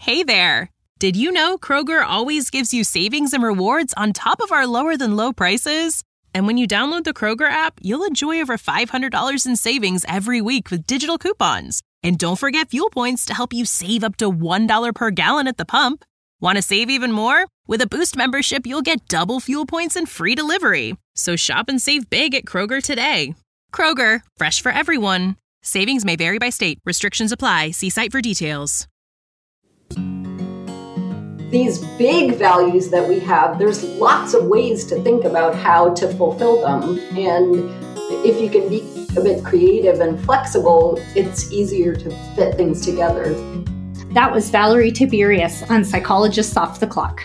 Hey there! Did you know Kroger always gives you savings and rewards on top of our lower-than-low prices? And when you download the Kroger app, you'll enjoy over $500 in savings every week with digital coupons. And don't forget fuel points to help you save up to $1 per gallon at the pump. Want to save even more? With a Boost membership, you'll get double fuel points and free delivery. So shop and save big at Kroger today. Kroger, fresh for everyone. Savings may vary by state. Restrictions apply. See site for details. These big values that we have, there's lots of ways to think about how to fulfill them. And if you can be a bit creative and flexible, it's easier to fit things together. That was Valerie Tiberius on Psychologists Off the Clock.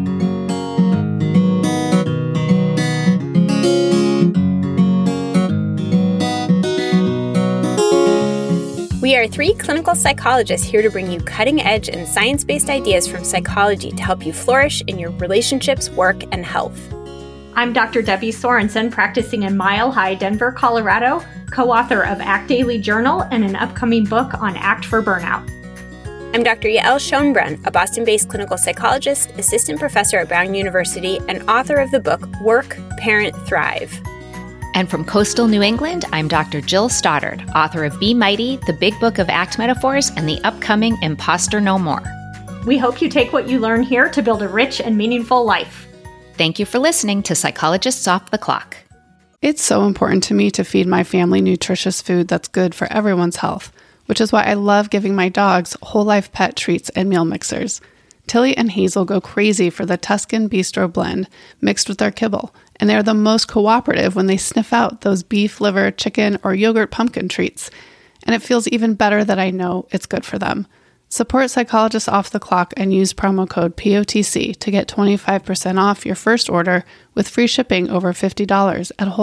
We are three clinical psychologists here to bring you cutting-edge and science-based ideas from psychology to help you flourish in your relationships, work, and health. I'm Dr. Debbie Sorensen, practicing in Mile High, Denver, Colorado, co-author of ACT Daily Journal and an upcoming book on ACT for Burnout. I'm Dr. Yael Schonbrun, a Boston-based clinical psychologist, assistant professor at Brown University, and author of the book Work, Parent, Thrive. And from coastal New England, I'm Dr. Jill Stoddard, author of Be Mighty, the Big Book of ACT Metaphors, and the upcoming Imposter No More. We hope you take what you learn here to build a rich and meaningful life. Thank you for listening to Psychologists Off the Clock. It's so important to me to feed my family nutritious food that's good for everyone's health, which is why I love giving my dogs Whole Life Pet treats and meal mixers. Tilly and Hazel go crazy for the Tuscan Bistro blend mixed with their kibble, and they're the most cooperative when they sniff out those beef, liver, chicken, or yogurt pumpkin treats. And it feels even better that I know it's good for them. Support Psychologists Off the Clock and use promo code POTC to get 25% off your first order with free shipping over $50 at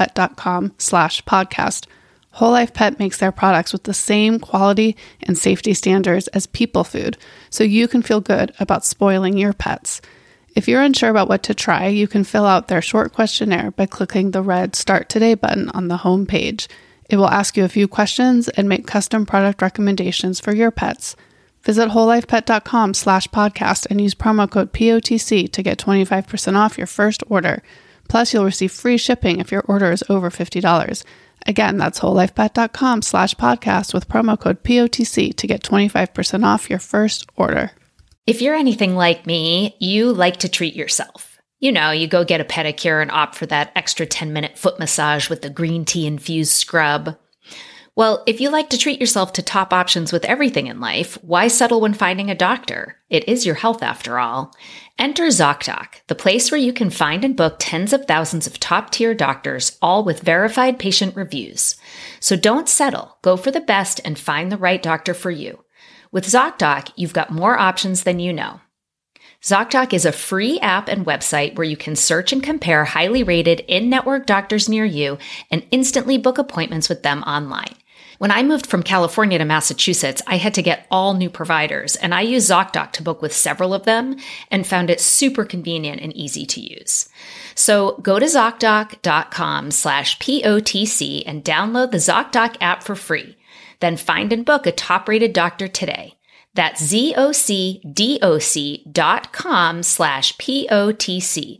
wholelifepet.com/podcast. Whole Life Pet makes their products with the same quality and safety standards as people food, so you can feel good about spoiling your pets. If you're unsure about what to try, you can fill out their short questionnaire by clicking the red Start Today button on the home page. It will ask you a few questions and make custom product recommendations for your pets. Visit wholelifepet.com/podcast and use promo code POTC to get 25% off your first order. Plus, you'll receive free shipping if your order is over $50. Again, that's wholelifepet.com/podcast with promo code POTC to get 25% off your first order. If you're anything like me, you like to treat yourself. You know, you go get a pedicure and opt for that extra 10-minute foot massage with the green tea infused scrub. Well, if you like to treat yourself to top options with everything in life, why settle when finding a doctor? It is your health after all. Enter ZocDoc, the place where you can find and book tens of thousands of top-tier doctors, all with verified patient reviews. So don't settle. Go for the best and find the right doctor for you. With ZocDoc, you've got more options than you know. ZocDoc is a free app and website where you can search and compare highly rated in-network doctors near you and instantly book appointments with them online. When I moved from California to Massachusetts, I had to get all new providers, and I used ZocDoc to book with several of them and found it super convenient and easy to use. So go to ZocDoc.com/POTC and download the ZocDoc app for free. Then find and book a top-rated doctor today. That's ZocDoc.com/POTC.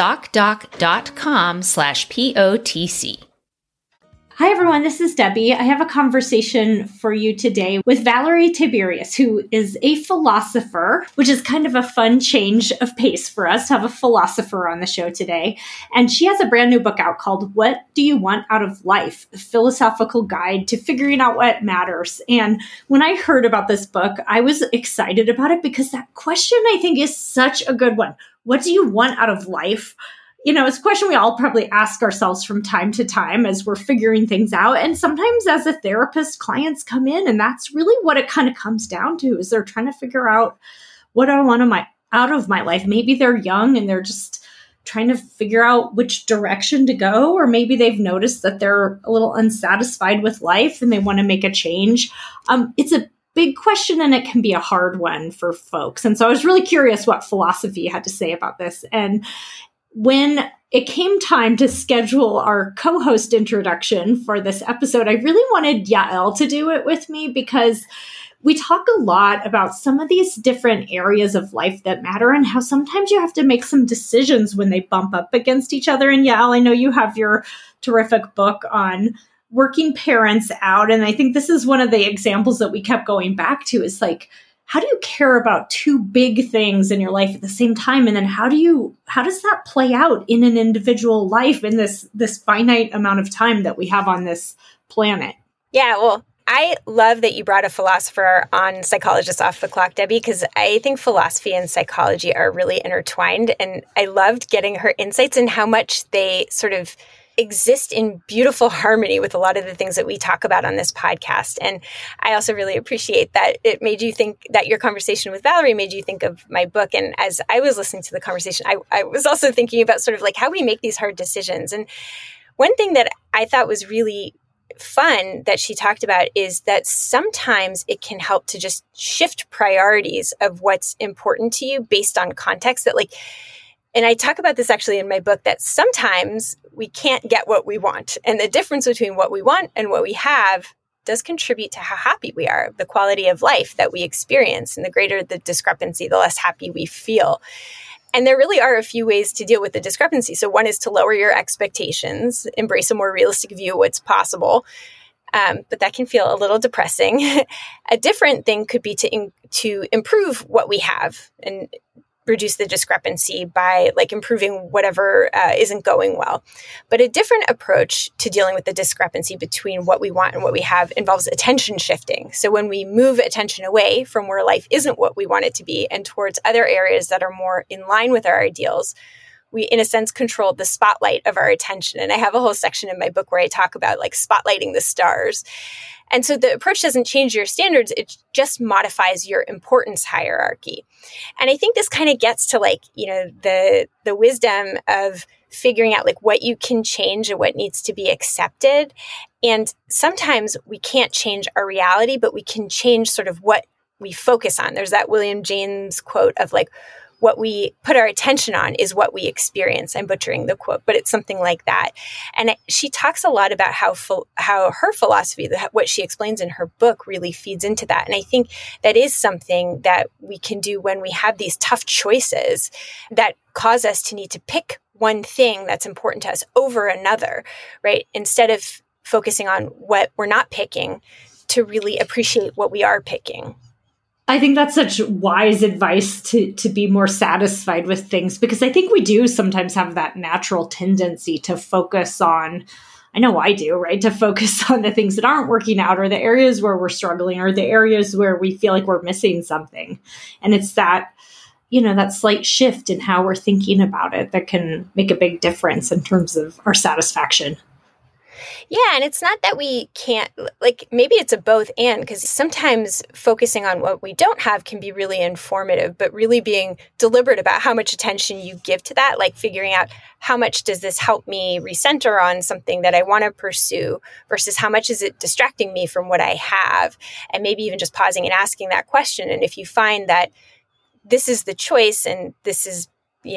ZocDoc.com/POTC. Hi, everyone. This is Debbie. I have a conversation for you today with Valerie Tiberius, who is a philosopher, which is kind of a fun change of pace for us to have a philosopher on the show today. And she has a brand new book out called What Do You Want Out of Life? A Philosophical Guide to Figuring Out What Matters. And when I heard about this book, I was excited about it because that question, I think, is such a good one. What do you want out of life? You know, it's a question we all probably ask ourselves from time to time as we're figuring things out. And sometimes as a therapist, clients come in and that's really what it kind of comes down to, is they're trying to figure out what I want out of my life. Maybe they're young and they're just trying to figure out which direction to go, or maybe they've noticed that they're a little unsatisfied with life and they want to make a change. It's a big question and it can be a hard one for folks. And so I was really curious what philosophy had to say about this. And when it came time to schedule our co-host introduction for this episode, I really wanted Yael to do it with me because we talk a lot about some of these different areas of life that matter and how sometimes you have to make some decisions when they bump up against each other. And Yael, I know you have your terrific book on working parents out. And I think this is one of the examples that we kept going back to is like, how do you care about two big things in your life at the same time? And then how does that play out in an individual life in this finite amount of time that we have on this planet? Yeah, well, I love that you brought a philosopher on Psychologists Off the Clock, Debbie, because I think philosophy and psychology are really intertwined. And I loved getting her insights and how much they sort of exist in beautiful harmony with a lot of the things that we talk about on this podcast. And I also really appreciate that it made you think, that your conversation with Valerie made you think of my book. And as I was listening to the conversation, I was also thinking about sort of like how we make these hard decisions. And one thing that I thought was really fun that she talked about is that sometimes it can help to just shift priorities of what's important to you based on context. That and I talk about this actually in my book, that sometimes we can't get what we want. And the difference between what we want and what we have does contribute to how happy we are, the quality of life that we experience. And the greater the discrepancy, the less happy we feel. And there really are a few ways to deal with the discrepancy. So one is to lower your expectations, embrace a more realistic view of what's possible. But that can feel a little depressing. A different thing could be to improve what we have and reduce the discrepancy by improving whatever isn't going well. But a different approach to dealing with the discrepancy between what we want and what we have involves attention shifting. So when we move attention away from where life isn't what we want it to be and towards other areas that are more in line with our ideals, we, in a sense, control the spotlight of our attention. And I have a whole section in my book where I talk about spotlighting the stars. And so the approach doesn't change your standards. It just modifies your importance hierarchy. And I think this kind of gets to the wisdom of figuring out what you can change and what needs to be accepted. And sometimes we can't change our reality, but we can change sort of what we focus on. There's that William James quote of what we put our attention on is what we experience. I'm butchering the quote, but it's something like that. And she talks a lot about how her philosophy, what she explains in her book, really feeds into that. And I think that is something that we can do when we have these tough choices that cause us to need to pick one thing that's important to us over another, right? Instead of focusing on what we're not picking, to really appreciate what we are picking. I think that's such wise advice to be more satisfied with things, because I think we do sometimes have that natural tendency to focus on, I know I do, right? To focus on the things that aren't working out, or the areas where we're struggling, or the areas where we feel like we're missing something. And it's that, that slight shift in how we're thinking about it that can make a big difference in terms of our satisfaction. Yeah, and it's not that we can't, maybe it's a both and, because sometimes focusing on what we don't have can be really informative, but really being deliberate about how much attention you give to that, figuring out how much does this help me recenter on something that I want to pursue versus how much is it distracting me from what I have, and maybe even just pausing and asking that question. And if you find that this is the choice and this is,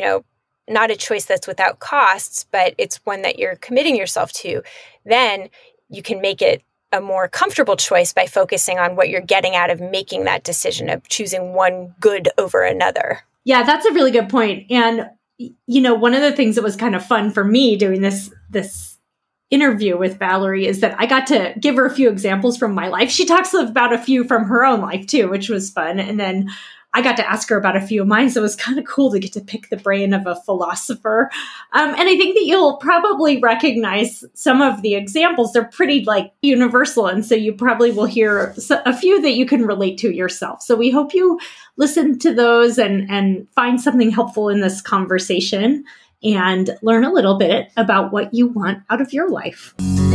not a choice that's without costs, but it's one that you're committing yourself to, then you can make it a more comfortable choice by focusing on what you're getting out of making that decision of choosing one good over another. Yeah, that's a really good point. And, one of the things that was kind of fun for me doing this interview with Valerie is that I got to give her a few examples from my life. She talks about a few from her own life too, which was fun. And then I got to ask her about a few of mine. So it was kind of cool to get to pick the brain of a philosopher. And I think that you'll probably recognize some of the examples. They're pretty universal. And so you probably will hear a few that you can relate to yourself. So we hope you listen to those and find something helpful in this conversation and learn a little bit about what you want out of your life.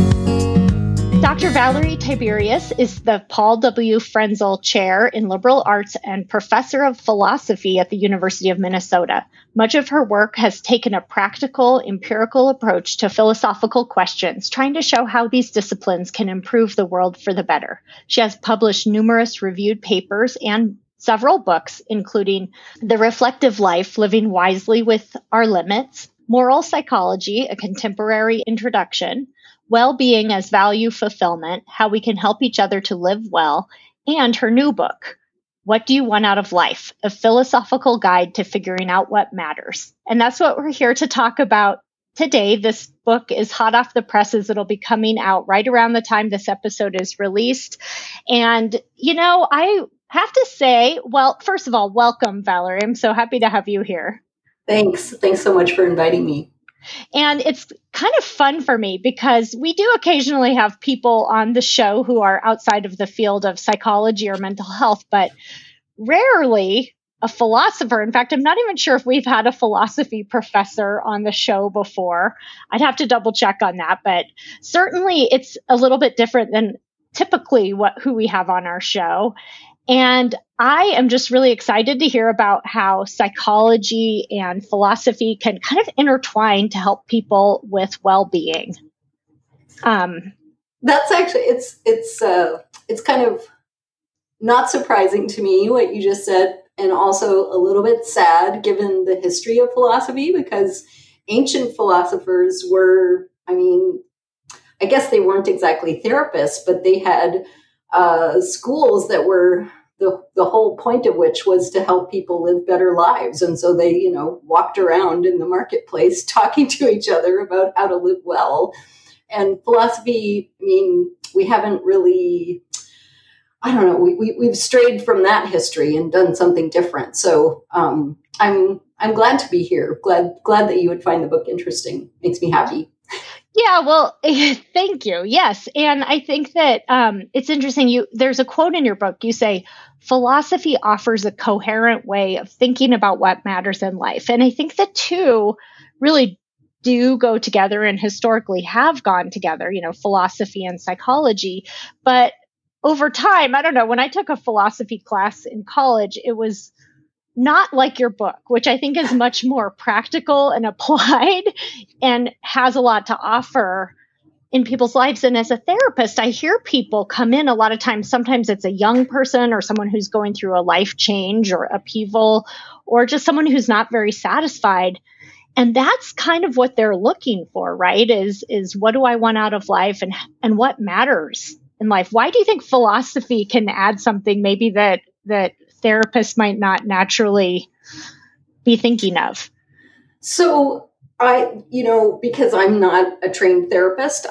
Dr. Valerie Tiberius is the Paul W. Frenzel Chair in Liberal Arts and Professor of Philosophy at the University of Minnesota. Much of her work has taken a practical, empirical approach to philosophical questions, trying to show how these disciplines can improve the world for the better. She has published numerous reviewed papers and several books, including The Reflective Life, Living Wisely with Our Limits, Moral Psychology, A Contemporary Introduction, Well-Being as Value Fulfillment, How We Can Help Each Other to Live Well, and her new book, What Do You Want Out of Life? A Philosophical Guide to Figuring Out What Matters. And that's what we're here to talk about today. This book is hot off the presses. It'll be coming out right around the time this episode is released. And, I have to say, well, first of all, welcome, Valerie. I'm so happy to have you here. Thanks. Thanks so much for inviting me. And it's kind of fun for me because we do occasionally have people on the show who are outside of the field of psychology or mental health, but rarely a philosopher. In fact, I'm not even sure if we've had a philosophy professor on the show before. I'd have to double check on that, but certainly it's a little bit different than typically who we have on our show. And I am just really excited to hear about how psychology and philosophy can kind of intertwine to help people with well-being. That's actually, it's kind of not surprising to me what you just said, and also a little bit sad given the history of philosophy, because ancient philosophers were, I guess they weren't exactly therapists, but they had schools that were the whole point of which was to help people live better lives. And so they, walked around in the marketplace talking to each other about how to live well. And philosophy, we haven't really, we've strayed from that history and done something different. So I'm glad to be here. Glad that you would find the book interesting. Makes me happy. Yeah, well, thank you. Yes. And I think that it's interesting. There's a quote in your book. You say, philosophy offers a coherent way of thinking about what matters in life. And I think the two really do go together and historically have gone together, philosophy and psychology. But over time, I don't know, when I took a philosophy class in college, it was not like your book, which I think is much more practical and applied and has a lot to offer in people's lives. And as a therapist, I hear people come in a lot of times. Sometimes it's a young person or someone who's going through a life change or upheaval, or just someone who's not very satisfied. And that's kind of what they're looking for, right? Is what do I want out of life and what matters in life? Why do you think philosophy can add something maybe that therapists might not naturally be thinking of? So because I'm not a trained therapist,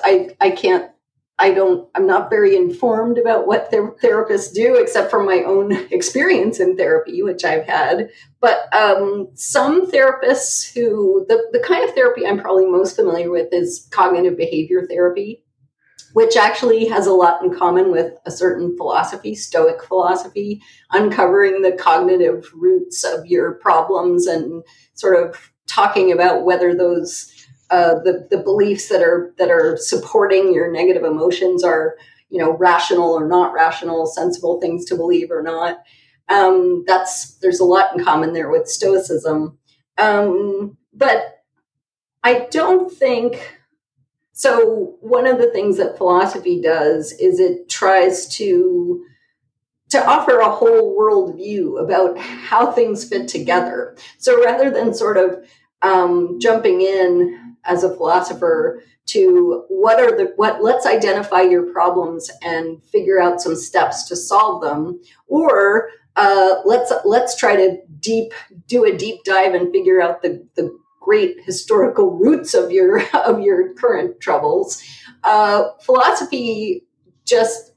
I'm not very informed about what therapists do, except from my own experience in therapy, which I've had. But some therapists the kind of therapy I'm probably most familiar with is cognitive behavior therapy, which actually has a lot in common with a certain philosophy, Stoic philosophy, uncovering the cognitive roots of your problems and sort of talking about whether those the beliefs that are supporting your negative emotions are, rational or not rational, sensible things to believe or not. There's a lot in common there with Stoicism. But I don't think. So one of the things that philosophy does is it tries to offer a whole world view about how things fit together. So rather than sort of jumping in as a philosopher to let's identify your problems and figure out some steps to solve them, or let's try to do a deep dive and figure out the great historical roots of your current troubles. Philosophy just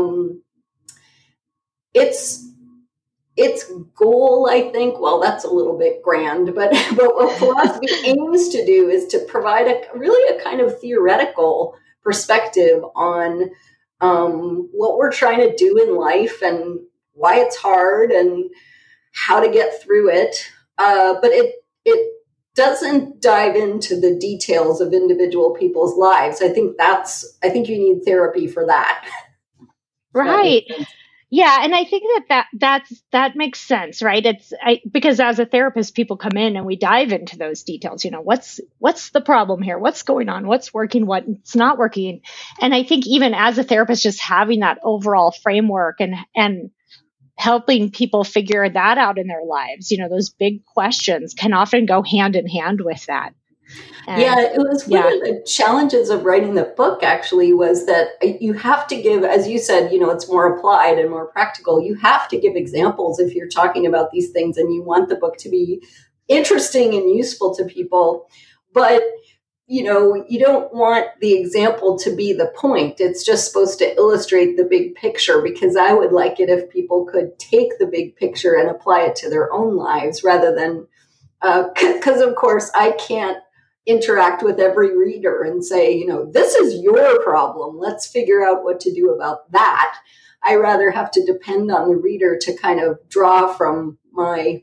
its goal, I think, well, that's a little bit grand, but what philosophy aims to do is to provide a kind of theoretical perspective on what we're trying to do in life and why it's hard and how to get through it. But it doesn't dive into the details of individual people's lives. I think you need therapy for that. Right. Yeah. And I think that makes sense, right? Because as a therapist, people come in and we dive into those details. What's the problem here? What's going on? What's working? What's not working? And I think even as a therapist, just having that overall framework and helping people figure that out in their lives, those big questions can often go hand in hand with that. And, yeah, it was one of the challenges of writing the book, actually, was that you have to give, as you said, it's more applied and more practical. You have to give examples if you're talking about these things and you want the book to be interesting and useful to people. But, you don't want the example to be the point. It's just supposed to illustrate the big picture, because I would like it if people could take the big picture and apply it to their own lives rather than, because of course I can't interact with every reader and say, this is your problem. Let's figure out what to do about that. I rather have to depend on the reader to kind of draw from my,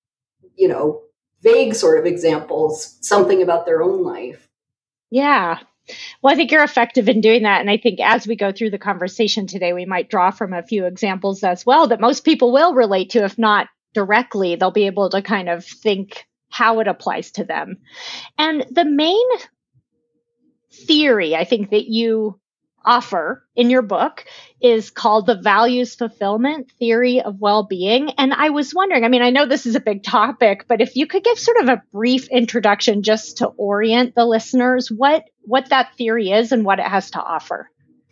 vague sort of examples, something about their own life. Yeah. Well, I think you're effective in doing that. And I think as we go through the conversation today, we might draw from a few examples as well that most people will relate to, if not directly. They'll be able to kind of think how it applies to them. And the main theory I think that you offer in your book is called the values fulfillment theory of well-being. And I was wondering, I know this is a big topic, but if you could give sort of a brief introduction just to orient the listeners, what that theory is and what it has to offer.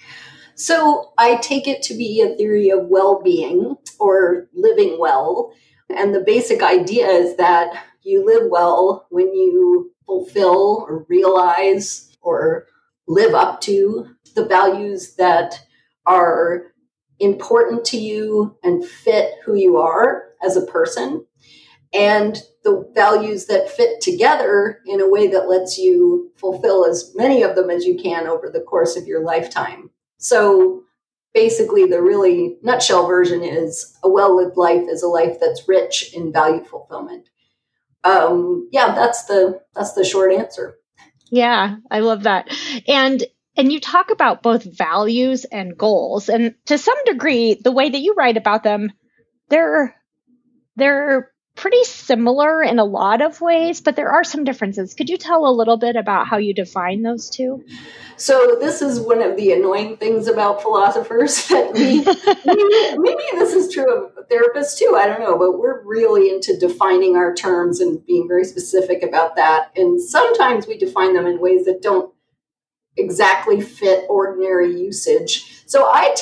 So I take it to be a theory of well-being or living well. And the basic idea is that you live well when you fulfill or realize or live up to the values that are important to you and fit who you are as a person, and the values that fit together in a way that lets you fulfill as many of them as you can over the course of your lifetime. So basically, the really nutshell version is a well-lived life is a life that's rich in value fulfillment. That's the short answer. Yeah, I love that. And you talk about both values and goals. And to some degree, the way that you write about them, they're pretty similar in a lot of ways, but there are some differences. Could you tell a little bit about how you define those two? So this is one of the annoying things about philosophers that maybe this is true of therapists too, I don't know, but we're really into defining our terms and being very specific about that. And sometimes we define them in ways that don't exactly fit ordinary usage. So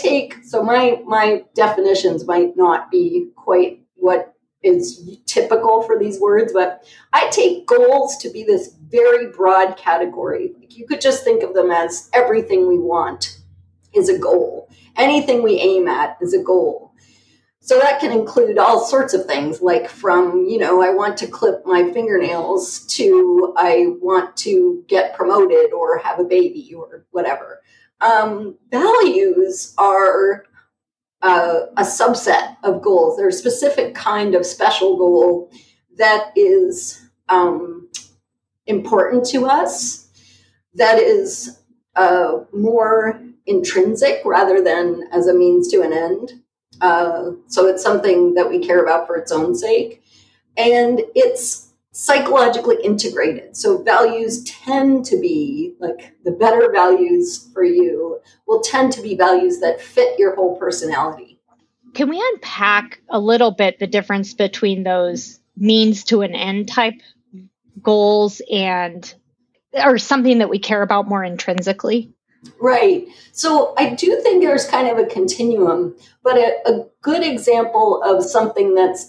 my definitions might not be quite what is typical for these words, but I take goals to be this very broad category. Like, you could just think of them as everything we want is a goal. Anything we aim at is a goal. So that can include all sorts of things, like from, I want to clip my fingernails to I want to get promoted or have a baby or whatever. Values are a subset of goals. They're a specific kind of special goal that is important to us, that is more intrinsic rather than as a means to an end. So it's something that we care about for its own sake. And it's psychologically integrated. So values tend to be, like, the better values for you will tend to be values that fit your whole personality. Can we unpack a little bit the difference between those means to an end type goals or something that we care about more intrinsically? Right. So I do think there's kind of a continuum, but a good example of something that's,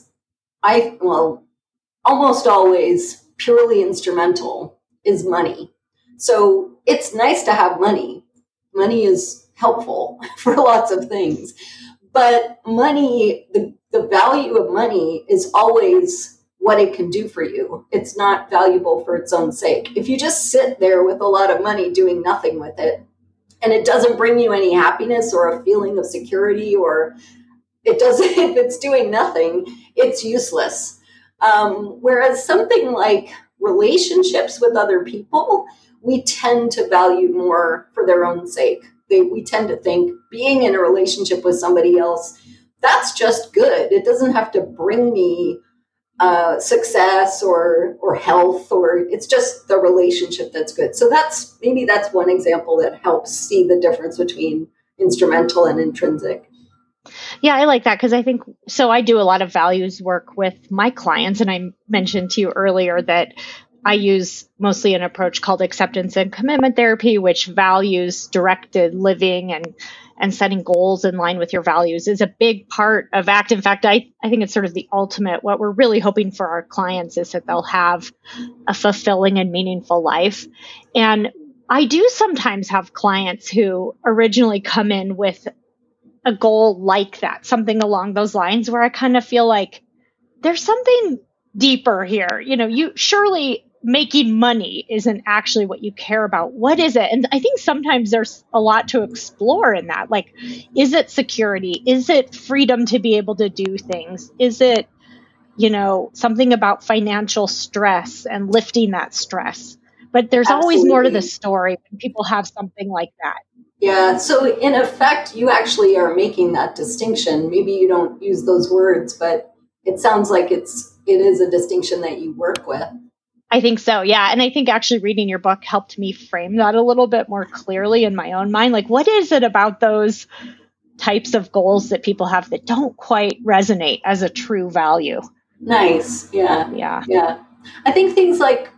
almost always purely instrumental is money. So it's nice to have money. Money is helpful for lots of things. But money, the value of money is always what it can do for you. It's not valuable for its own sake. If you just sit there with a lot of money doing nothing with it, and it doesn't bring you any happiness or a feeling of security, or it doesn't, if it's doing nothing, it's useless. Whereas something like relationships with other people, we tend to value more for their own sake. We tend to think being in a relationship with somebody else, that's just good. It doesn't have to bring me success or health, or it's just the relationship that's good. So that's one example that helps see the difference between instrumental and intrinsic. Yeah, I like that because I think, so I do a lot of values work with my clients, and I mentioned to you earlier that I use mostly an approach called acceptance and commitment therapy, which values directed living and setting goals in line with your values is a big part of ACT. In fact, I think it's sort of the ultimate. What we're really hoping for our clients is that they'll have a fulfilling and meaningful life. And I do sometimes have clients who originally come in with a goal like that, something along those lines, where I kind of feel like there's something deeper here. You surely making money isn't actually what you care about. What is it? And I think sometimes there's a lot to explore in that. Like, is it security? Is it freedom to be able to do things? Is it, something about financial stress and lifting that stress? But there's always more to the story when people have something like that. Yeah. So in effect, you actually are making that distinction. Maybe you don't use those words, but it sounds like it is a distinction that you work with. I think so. Yeah. And I think actually reading your book helped me frame that a little bit more clearly in my own mind. Like, what is it about those types of goals that people have that don't quite resonate as a true value? Nice. Yeah. Yeah. Yeah. I think things like,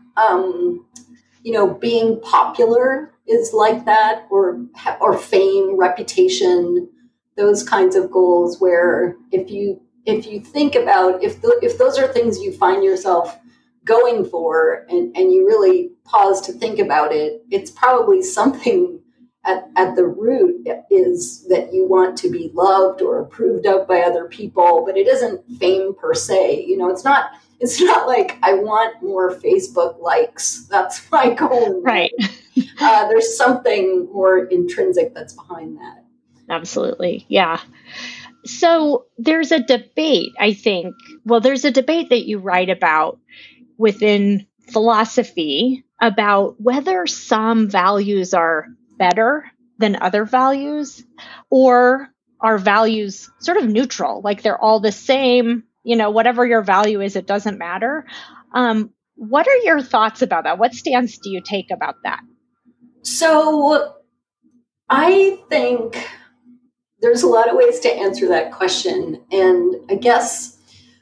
being popular is like that, or fame, reputation, those kinds of goals where if you think about if those are things you find yourself going for and you really pause to think about it, it's probably something at the root is that you want to be loved or approved of by other people, but it isn't fame per se. It's not like I want more Facebook likes. That's my goal. Right. There's something more intrinsic that's behind that. Absolutely. Yeah. So there's a debate, I think. Well, there's a debate that you write about within philosophy about whether some values are better than other values, or are values sort of neutral, like they're all the same, whatever your value is, it doesn't matter. What are your thoughts about that? What stance do you take about that? So I think there's a lot of ways to answer that question. And I guess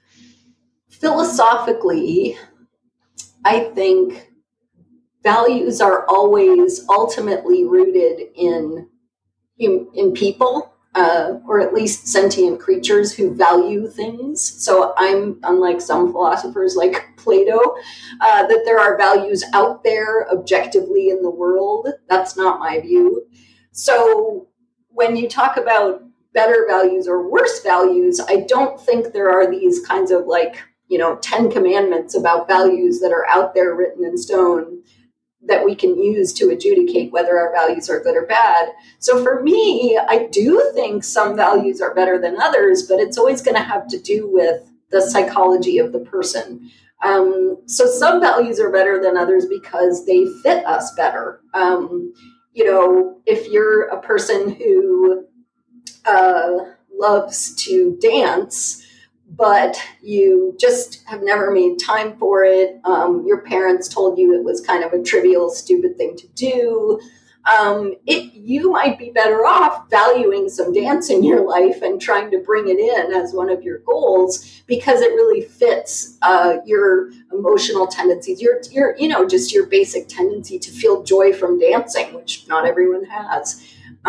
philosophically, I think values are always ultimately rooted in people, or at least sentient creatures who value things. So I'm, unlike some philosophers like Plato, that there are values out there objectively in the world. That's not my view. So when you talk about better values or worse values, I don't think there are these kinds of 10 commandments about values that are out there written in stone that we can use to adjudicate whether our values are good or bad. So for me, I do think some values are better than others, but it's always going to have to do with the psychology of the person. So some values are better than others because they fit us better. If you're a person who loves to dance, but you just have never made time for it, your parents told you it was kind of a trivial, stupid thing to do, you might be better off valuing some dance in your life and trying to bring it in as one of your goals because it really fits your emotional tendencies, your just your basic tendency to feel joy from dancing, which not everyone has.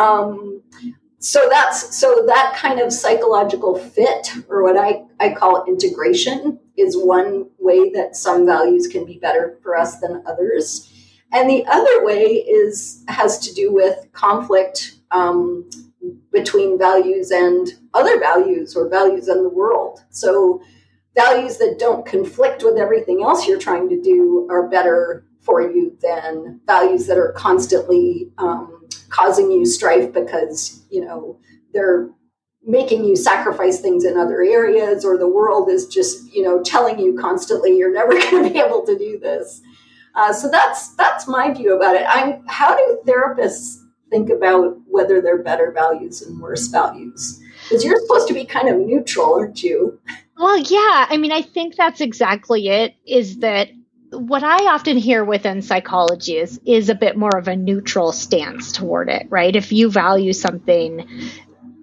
So that kind of psychological fit, or what I call integration, is one way that some values can be better for us than others. And the other way has to do with conflict between values and other values, or values in the world. So values that don't conflict with everything else you're trying to do are better for you than values that are constantly causing you strife because, they're making you sacrifice things in other areas, or the world is just, telling you constantly you're never going to be able to do this. So that's my view about it. How do therapists think about whether they're better values and worse values? Because you're supposed to be kind of neutral, aren't you? Well, yeah. I think that's exactly it, is that what I often hear within psychology is a bit more of a neutral stance toward it, right? If you value something,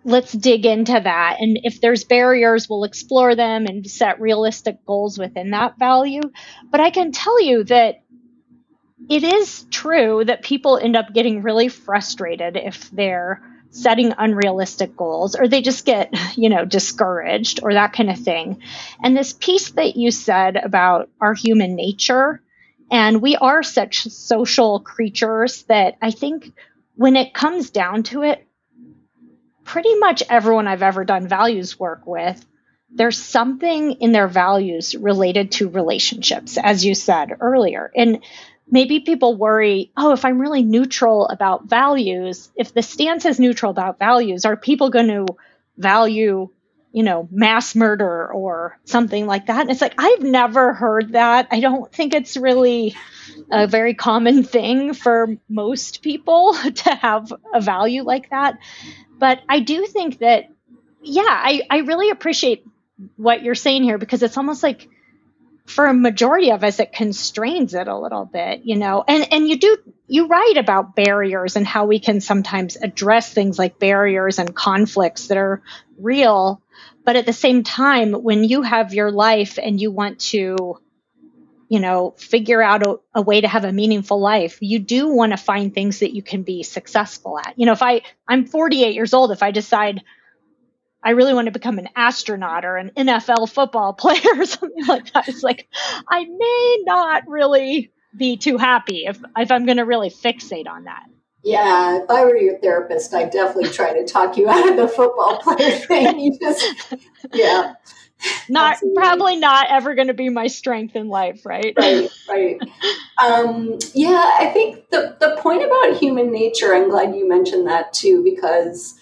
let's dig into that. And if there's barriers, we'll explore them and set realistic goals within that value. But I can tell you that it is true that people end up getting really frustrated if they're setting unrealistic goals, or they just get, discouraged or that kind of thing. And this piece that you said about our human nature, and we are such social creatures that I think when it comes down to it, pretty much everyone I've ever done values work with, there's something in their values related to relationships, as you said earlier. And maybe people worry, if I'm really neutral about values, if the stance is neutral about values, are people going to value, mass murder or something like that? And it's like, I've never heard that. I don't think it's really a very common thing for most people to have a value like that. But I do think that, I really appreciate what you're saying here, because it's almost like for a majority of us, it constrains it a little bit, and you write about barriers and how we can sometimes address things like barriers and conflicts that are real. But at the same time, when you have your life and you want to, figure out a way to have a meaningful life, you do want to find things that you can be successful at. If I'm 48 years old, if I decide I really want to become an astronaut or an NFL football player or something like that, it's like, I may not really be too happy if I'm going to really fixate on that. Yeah, if I were your therapist, I'd definitely try to talk you out of the football player thing. Probably not ever going to be my strength in life, right? Right. I think the point about human nature, I'm glad you mentioned that too, because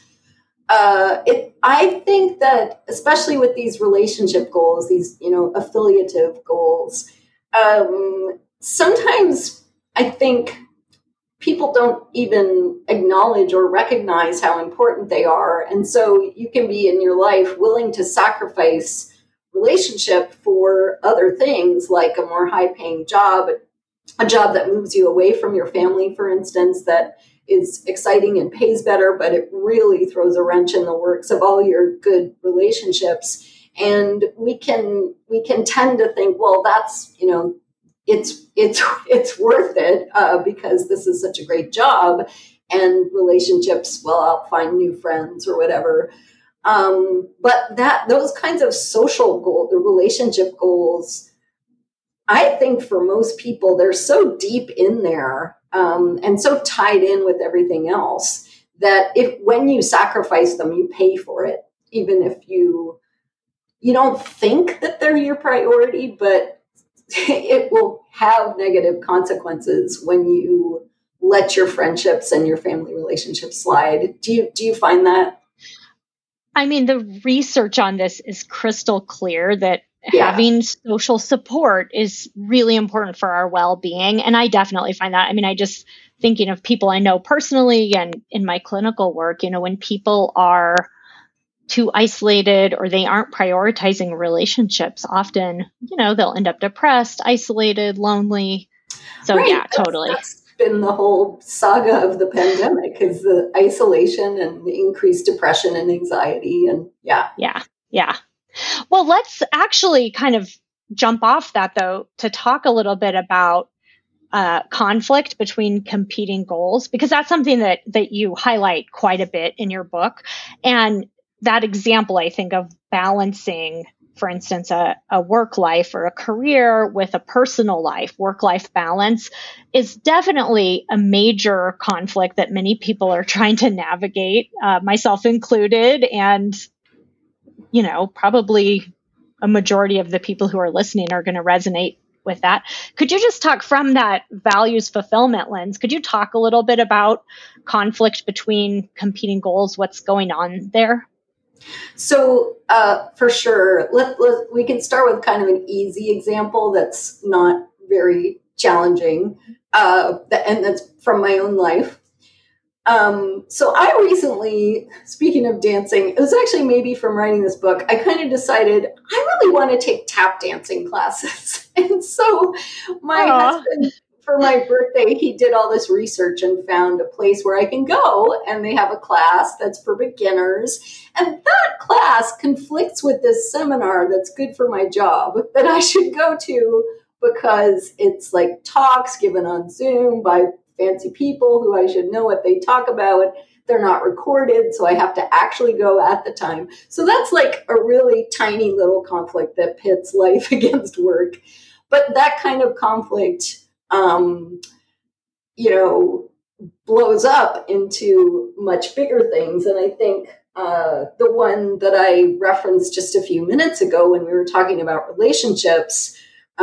I think that especially with these relationship goals, these, affiliative goals, sometimes I think people don't even acknowledge or recognize how important they are. And so you can be in your life willing to sacrifice relationship for other things, like a more high-paying job, a job that moves you away from your family, for instance, that is exciting and pays better, but it really throws a wrench in the works of all your good relationships. And we can tend to think, well, that's, it's worth it because this is such a great job, and relationships, well, I'll find new friends or whatever. But those kinds of social goals, the relationship goals, I think for most people, they're so deep in there and so tied in with everything else that when you sacrifice them, you pay for it, even if you don't think that they're your priority, but it will have negative consequences when you let your friendships and your family relationships slide. Do you find that? I mean, the research on this is crystal clear that having social support is really important for our well-being. And I definitely find that. I mean, I just thinking of people I know personally and in my clinical work, when people are too isolated or they aren't prioritizing relationships, often, they'll end up depressed, isolated, lonely. So totally. That's been the whole saga of the pandemic, is the isolation and the increased depression and anxiety. And Yeah. Well, let's actually kind of jump off that, though, to talk a little bit about conflict between competing goals, because that's something that you highlight quite a bit in your book. And that example, I think, of balancing, for instance, a work life or a career with a personal life, work-life balance, is definitely a major conflict that many people are trying to navigate, myself included, and probably a majority of the people who are listening are going to resonate with that. Could you just talk from that values fulfillment lens? Could you talk a little bit about conflict between competing goals? What's going on there? So for sure, we can start with kind of an easy example that's not very challenging, and that's from my own life. So I recently, speaking of dancing, it was actually maybe from writing this book, I kind of decided I really want to take tap dancing classes. And so my husband, for my birthday, he did all this research and found a place where I can go, and they have a class that's for beginners. And that class conflicts with this seminar that's good for my job that I should go to, because it's like talks given on Zoom by fancy people who I should know what they talk about. They're not recorded, so I have to actually go at the time. So that's like a really tiny little conflict that pits life against work. But that kind of conflict, blows up into much bigger things. And I think the one that I referenced just a few minutes ago when we were talking about relationships,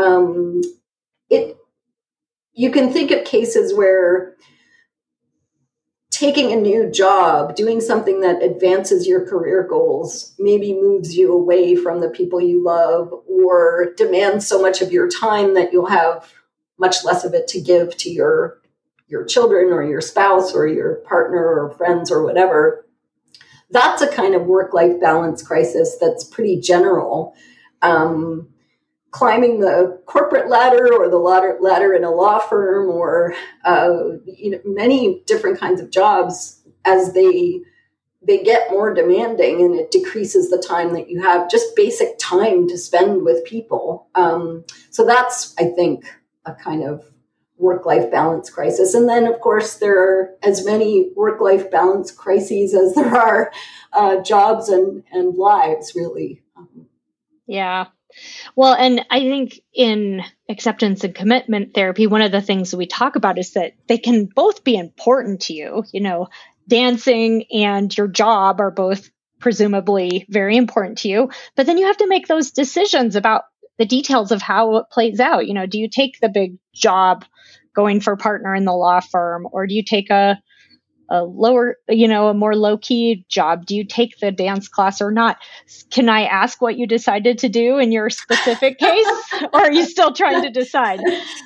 you can think of cases where taking a new job, doing something that advances your career goals, maybe moves you away from the people you love or demands so much of your time that you'll have much less of it to give to your children or your spouse or your partner or friends or whatever. That's a kind of work-life balance crisis that's pretty general. Climbing the corporate ladder or the ladder in a law firm or many different kinds of jobs, as they get more demanding, and it decreases the time that you have, just basic time to spend with people. So that's, I think, a kind of work-life balance crisis. And then, of course, there are as many work-life balance crises as there are jobs and lives, really. Yeah. Well, and I think in acceptance and commitment therapy, one of the things that we talk about is that they can both be important to you. Dancing and your job are both presumably very important to you, but then you have to make those decisions about the details of how it plays out. Do you take the big job going for partner in the law firm, or do you take a lower, a more low-key job? Do you take the dance class or not? Can I ask what you decided to do in your specific case, or are you still trying to decide?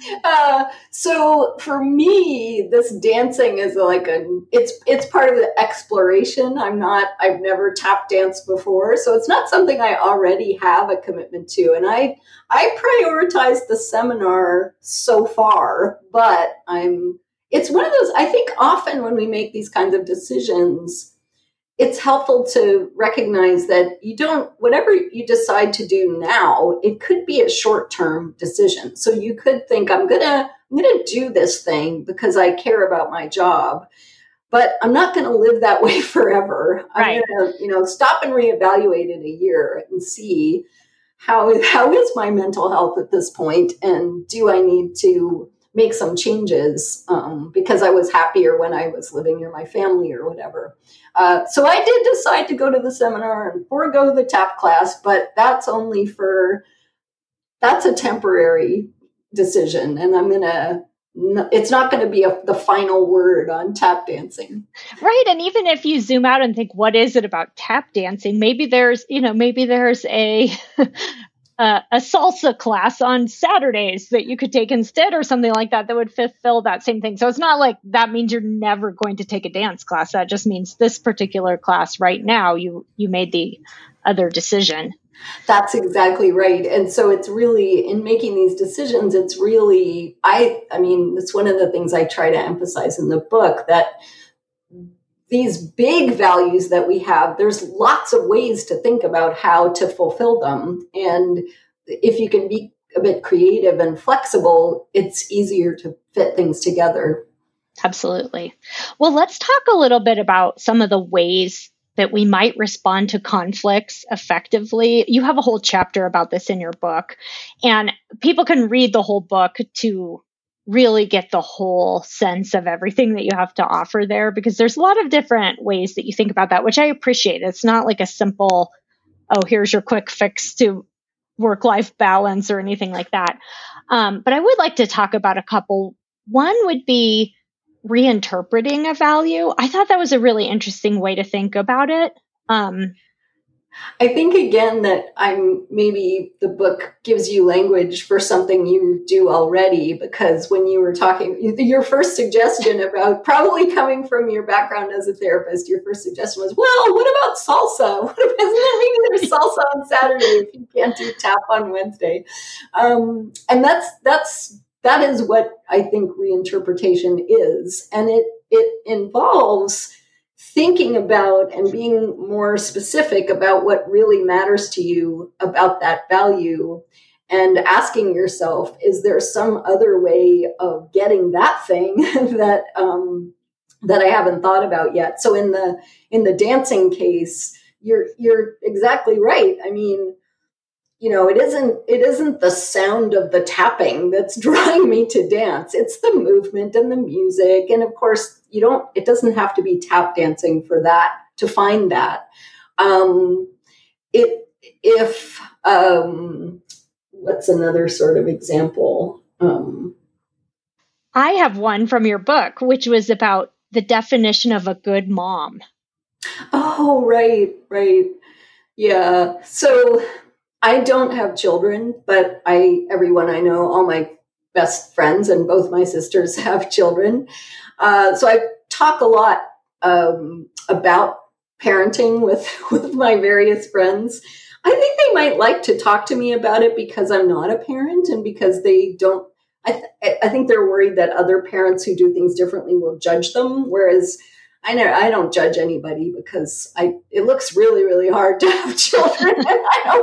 So for me, this dancing is it's part of the exploration. I've never tap danced before, so it's not something I already have a commitment to. And I prioritize the seminar so far, but it's one of those, I think often when we make these kinds of decisions, it's helpful to recognize that whatever you decide to do now, it could be a short-term decision. So you could think, I'm going to do this thing because I care about my job, but I'm not going to live that way forever. Right. I'm going to, stop and reevaluate in a year and see how is my mental health at this point, and do I need to make some changes because I was happier when I was living near my family or whatever. So I did decide to go to the seminar and forego the tap class, but that's a temporary decision. And it's not going to be the final word on tap dancing. Right. And even if you zoom out and think, what is it about tap dancing? Maybe there's a salsa class on Saturdays that you could take instead, or something like that would fulfill that same thing. So it's not like that means you're never going to take a dance class. That just means this particular class right now, you made the other decision. That's exactly right. And so it's really, in making these decisions, it's really, it's one of the things I try to emphasize in the book, that these big values that we have, there's lots of ways to think about how to fulfill them. And if you can be a bit creative and flexible, it's easier to fit things together. Absolutely. Well, let's talk a little bit about some of the ways that we might respond to conflicts effectively. You have a whole chapter about this in your book, and people can read the whole book to really get the whole sense of everything that you have to offer there, because there's a lot of different ways that you think about that, which I appreciate. It's not like a simple, here's your quick fix to work-life balance or anything like that. But I would like to talk about a couple. One would be reinterpreting a value. I thought that was a really interesting way to think about it. I think, again, that maybe the book gives you language for something you do already, because when you were talking, your first suggestion about, probably coming from your background as a therapist, your first suggestion was, well, what about salsa? Isn't that maybe there's salsa on Saturday if you can't do tap on Wednesday? And that's that is what I think reinterpretation is. And it involves thinking about and being more specific about what really matters to you about that value, and asking yourself, is there some other way of getting that thing that I haven't thought about yet? So in the dancing case, you're exactly right. I mean, it isn't the sound of the tapping that's drawing me to dance. It's the movement and the music. And of course, it doesn't have to be tap dancing for that, to find that. What's another sort of example? I have one from your book, which was about the definition of a good mom. Oh, right. Yeah. So I don't have children, but everyone I know, all my best friends and both my sisters have children. So I talk a lot about parenting with my various friends. I think they might like to talk to me about it because I'm not a parent, and because they don't. I think they're worried that other parents who do things differently will judge them, whereas I don't judge anybody, because it looks really, really hard to have children, and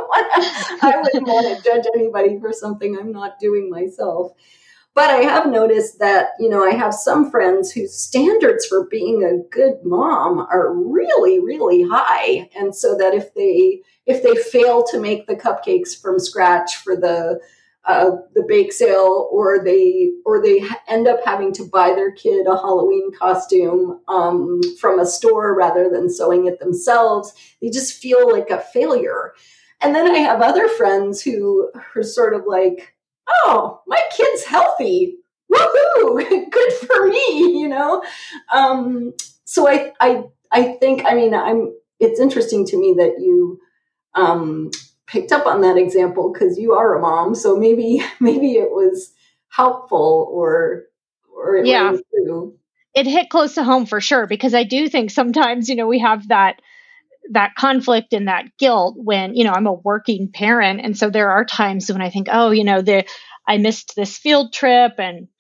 I wouldn't want to judge anybody for something I'm not doing myself. But I have noticed that, I have some friends whose standards for being a good mom are really, really high. And so that if they fail to make the cupcakes from scratch for the bake sale, or they end up having to buy their kid a Halloween costume from a store rather than sewing it themselves, they just feel like a failure. And then I have other friends who are sort of like, oh, my kid's healthy. Woohoo! Good for me, So I think, it's interesting to me that you picked up on that example, because you are a mom. So maybe it was helpful, or it rang true. It hit close to home for sure, because I do think sometimes, we have that conflict and that guilt when, I'm a working parent. And so there are times when I think, oh, I missed this field trip, and,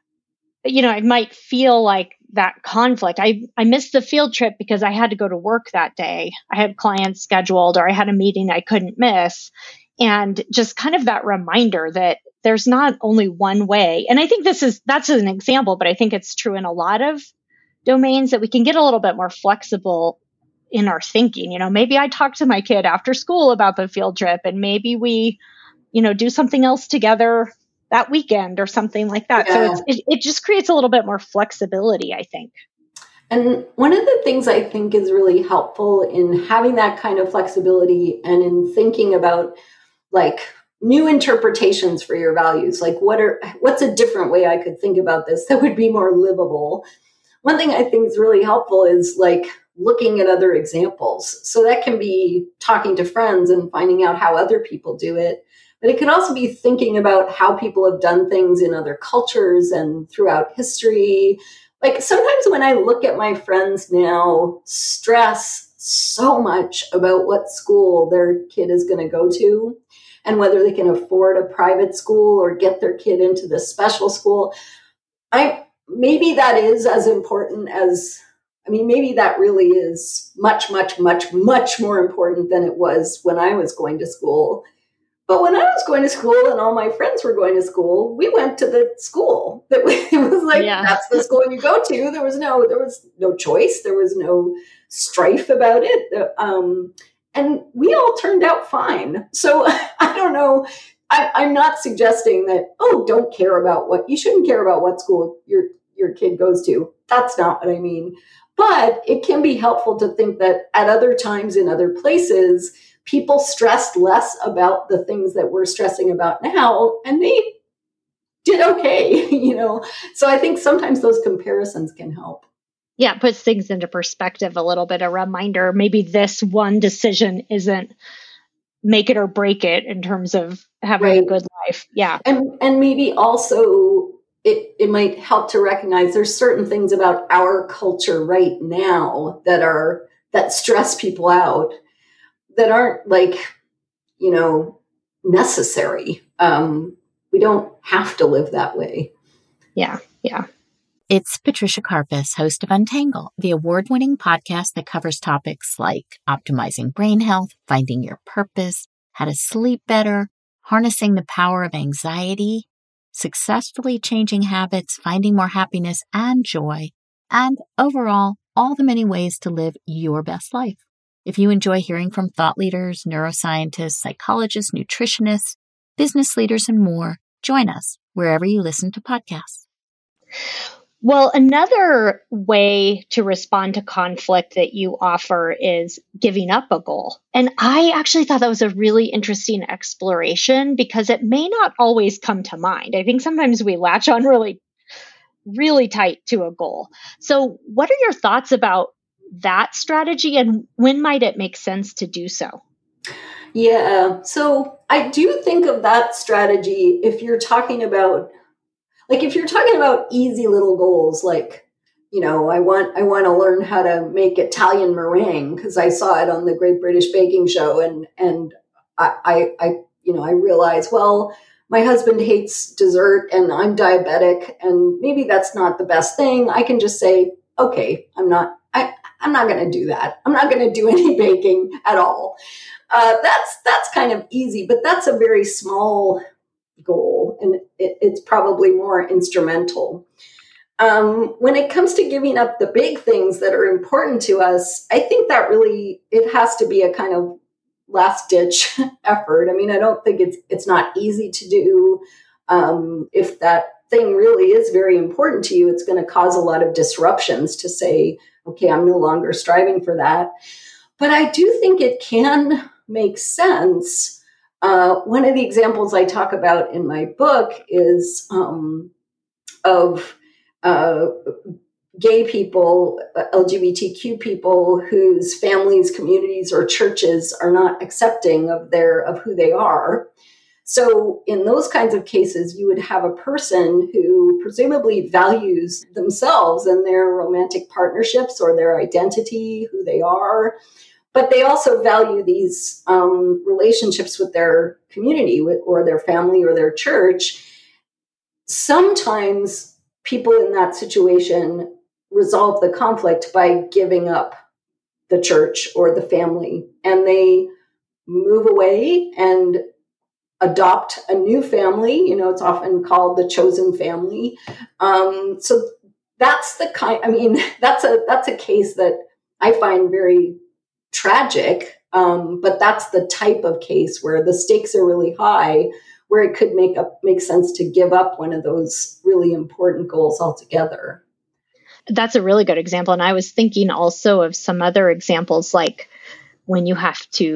I might feel like that conflict. I missed the field trip because I had to go to work that day. I had clients scheduled, or I had a meeting I couldn't miss. And just kind of that reminder that there's not only one way. And I think that's an example, but I think it's true in a lot of domains, that we can get a little bit more flexible in our thinking. Maybe I talk to my kid after school about the field trip, and maybe we, do something else together that weekend or something like that. Yeah. So it just creates a little bit more flexibility, I think. And one of the things I think is really helpful in having that kind of flexibility, and in thinking about like new interpretations for your values, like what's a different way I could think about this that would be more livable. One thing I think is really helpful is like looking at other examples. So that can be talking to friends and finding out how other people do it. But it could also be thinking about how people have done things in other cultures and throughout history. Like sometimes when I look at my friends now stress so much about what school their kid is going to go to, and whether they can afford a private school or get their kid into the special school. Maybe that is as important as, maybe that really is much, much, much, much more important than it was when I was going to school. But when I was going to school and all my friends were going to school, we went to the school. It was like, That's the school you go to. There was no choice. There was no strife about it. And we all turned out fine. So I don't know. I'm not suggesting that, you shouldn't care about what school your kid goes to. That's not what I mean. But it can be helpful to think that at other times in other places, people stressed less about the things that we're stressing about now, and they did okay, So I think sometimes those comparisons can help. Yeah, it puts things into perspective a little bit, a reminder. Maybe this one decision isn't make it or break it in terms of having a good life. Yeah. And maybe also it might help to recognize there's certain things about our culture right now that stress people out, that aren't necessary. we don't have to live that way. Yeah. It's Patricia Karpus, host of Untangle, the award-winning podcast that covers topics like optimizing brain health, finding your purpose, how to sleep better, harnessing the power of anxiety, successfully changing habits, finding more happiness and joy, and overall, all the many ways to live your best life. If you enjoy hearing from thought leaders, neuroscientists, psychologists, nutritionists, business leaders, and more, join us wherever you listen to podcasts. Well, another way to respond to conflict that you offer is giving up a goal. And I actually thought that was a really interesting exploration because it may not always come to mind. I think sometimes we latch on really, really tight to a goal. So what are your thoughts about that strategy and when might it make sense to do so? Yeah, so I do think of that strategy if you're talking about easy little goals, like, I want to learn how to make Italian meringue because I saw it on the Great British Baking Show, and I realize, well, my husband hates dessert and I'm diabetic, and maybe that's not the best thing. I can just say, okay, I'm not going to do that. I'm not going to do any baking at all. That's kind of easy, but that's a very small goal, and it's probably more instrumental. When it comes to giving up the big things that are important to us, I think that really, it has to be a kind of last ditch effort. I mean, I don't think it's not easy to do. If that thing really is very important to you, it's going to cause a lot of disruptions to say, okay, I'm no longer striving for that. But I do think it can make sense. One of the examples I talk about in my book is of gay people, LGBTQ people whose families, communities, or churches are not accepting of who they are. So in those kinds of cases, you would have a person who presumably values themselves and their romantic partnerships or their identity, who they are, but they also value these relationships with their community or their family or their church. Sometimes people in that situation resolve the conflict by giving up the church or the family, and they move away and adopt a new family. It's often called the chosen family. So that's that's a case that I find very tragic, but that's the type of case where the stakes are really high, where it could make sense to give up one of those really important goals altogether. That's a really good example. And I was thinking also of some other examples, like when you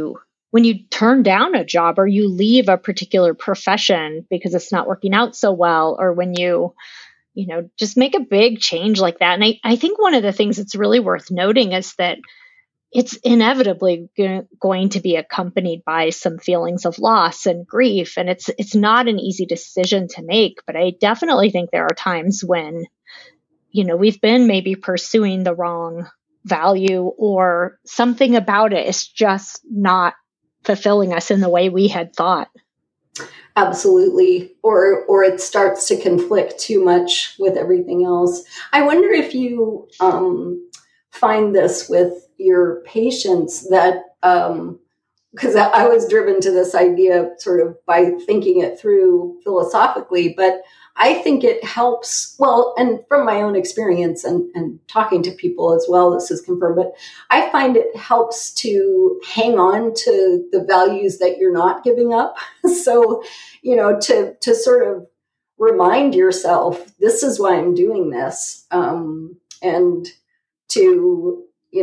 turn down a job or you leave a particular profession because it's not working out so well, or when you just make a big change like that. And I think one of the things that's really worth noting is that it's inevitably going to be accompanied by some feelings of loss and grief. And it's not an easy decision to make, but I definitely think there are times when, we've been maybe pursuing the wrong value, or something about it is just not fulfilling us in the way we had thought. Absolutely. Or it starts to conflict too much with everything else. I wonder if you find this with your patients, that because I was driven to this idea sort of by thinking it through philosophically, but I think it helps, well, and from my own experience and talking to people as well, this is confirmed, but I find it helps to hang on to the values that you're not giving up. So, to sort of remind yourself, this is why I'm doing this. And to,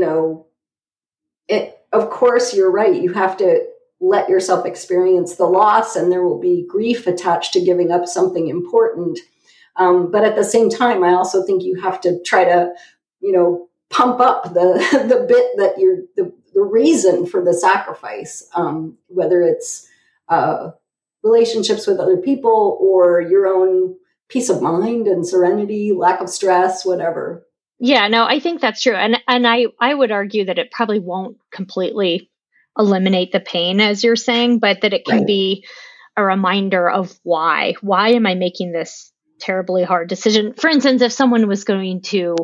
of course, you're right. You have to let yourself experience the loss, and there will be grief attached to giving up something important. But at the same time, I also think you have to try to, pump up the bit that the reason for the sacrifice, whether it's relationships with other people or your own peace of mind and serenity, lack of stress, whatever. Yeah, no, I think that's true. And I would argue that it probably won't completely eliminate the pain, as you're saying, but that it can be a reminder of why. Why am I making this terribly hard decision? For instance, if someone was going to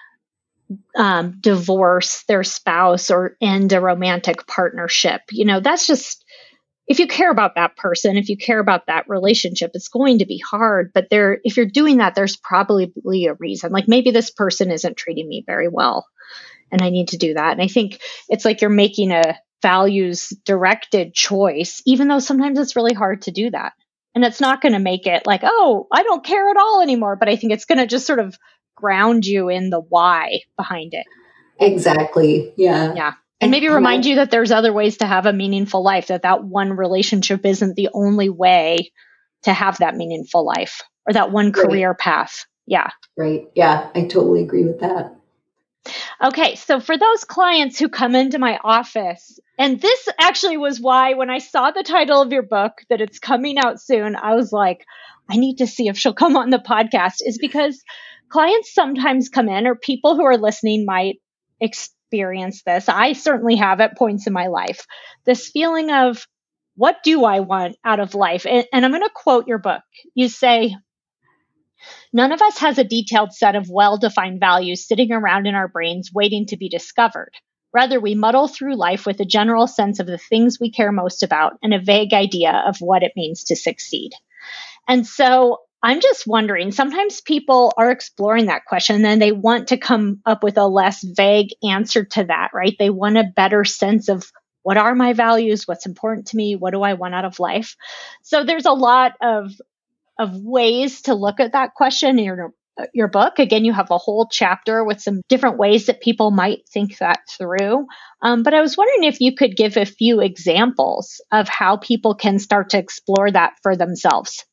divorce their spouse or end a romantic partnership, that's just, if you care about that person, if you care about that relationship, it's going to be hard. But if you're doing that, there's probably a reason. Like maybe this person isn't treating me very well and I need to do that. And I think it's like you're making a values directed choice, even though sometimes it's really hard to do that. And it's not going to make it like, oh, I don't care at all anymore. But I think it's going to just sort of ground you in the why behind it. Exactly. Yeah. Yeah. And maybe remind you that there's other ways to have a meaningful life, that one relationship isn't the only way to have that meaningful life or that one career path. Yeah. Right. Yeah. I totally agree with that. Okay. So for those clients who come into my office, and this actually was why when I saw the title of your book, that it's coming out soon, I was like, I need to see if she'll come on the podcast, is because clients sometimes come in, or people who are listening might experience this. I certainly have at points in my life, this feeling of, what do I want out of life? And I'm going to quote your book. You say, none of us has a detailed set of well-defined values sitting around in our brains waiting to be discovered. Rather, we muddle through life with a general sense of the things we care most about and a vague idea of what it means to succeed. And so I'm just wondering, sometimes people are exploring that question and they want to come up with a less vague answer to that, right? They want a better sense of, what are my values? What's important to me? What do I want out of life? So there's a lot of ways to look at that question in your book. Again, you have a whole chapter with some different ways that people might think that through. But I was wondering if you could give a few examples of how people can start to explore that for themselves.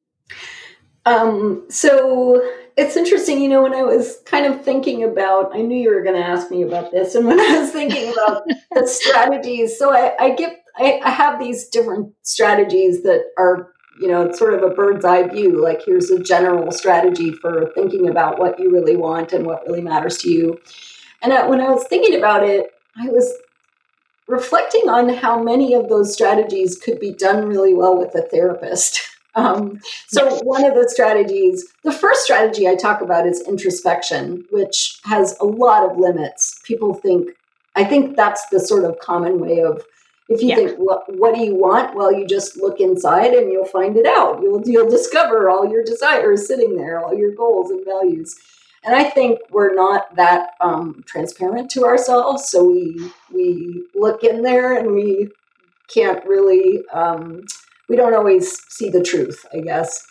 So it's interesting, when I was kind of thinking about, I knew you were going to ask me about this. And when I was thinking about the strategies, so I have these different strategies that are, it's sort of a bird's eye view. Like, here's a general strategy for thinking about what you really want and what really matters to you. And when I was thinking about it, I was reflecting on how many of those strategies could be done really well with a therapist. One of the strategies, the first strategy I talk about is introspection, which has a lot of limits. I think that's the sort of common way of, if you think, what do you want? Well, you just look inside and you'll find it out. You'll discover all your desires sitting there, all your goals and values. And I think we're not that transparent to ourselves. So we look in there and we can't really, we don't always see the truth, I guess.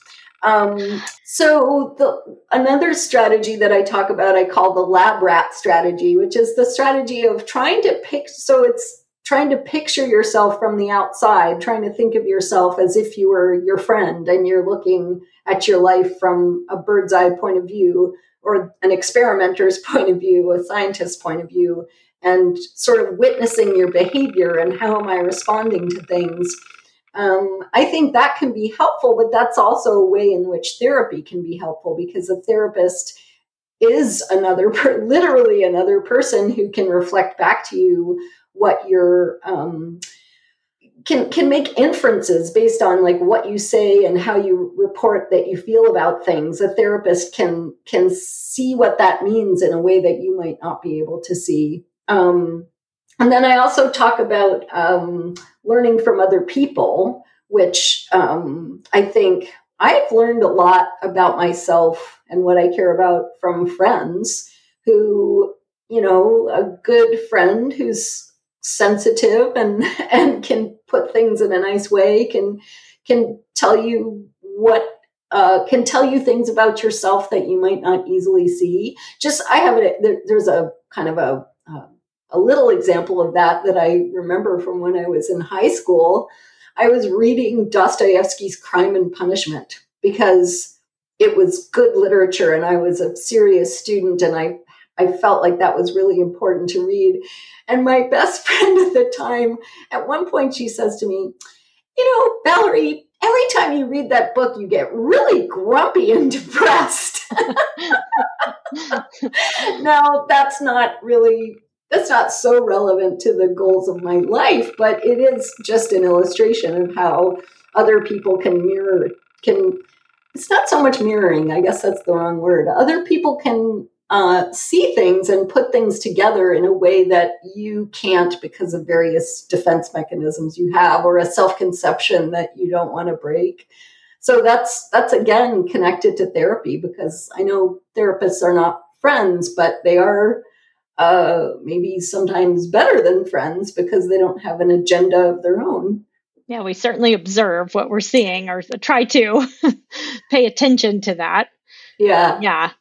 Another strategy that I talk about, I call the lab rat strategy, which is the strategy of trying to picture yourself from the outside, trying to think of yourself as if you were your friend and you're looking at your life from a bird's eye point of view, or an experimenter's point of view, a scientist's point of view, and sort of witnessing your behavior and how am I responding to things. I think that can be helpful, but that's also a way in which therapy can be helpful, because a therapist is literally another person who can reflect back to you what you're, can make inferences based on like what you say and how you report that you feel about things. A therapist can see what that means in a way that you might not be able to see. And then I also talk about learning from other people, which I think I've learned a lot about myself and what I care about from friends who, a good friend who's sensitive and can put things in a nice way, can tell you can tell you things about yourself that you might not easily see. There's a kind of a little example of that I remember from when I was in high school. I was reading Dostoevsky's Crime and Punishment because it was good literature and I was a serious student and I felt like that was really important to read. And my best friend at the time, at one point she says to me, Valerie, every time you read that book, you get really grumpy and depressed. Now, that's not so relevant to the goals of my life, but it is just an illustration of how other people can it's not so much mirroring, I guess that's the wrong word. Other people can see things and put things together in a way that you can't because of various defense mechanisms you have, or a self-conception that you don't want to break. So that's again connected to therapy, because I know therapists are not friends, but they are maybe sometimes better than friends because they don't have an agenda of their own. Yeah, we certainly observe what we're seeing, or try to pay attention to that. Yeah.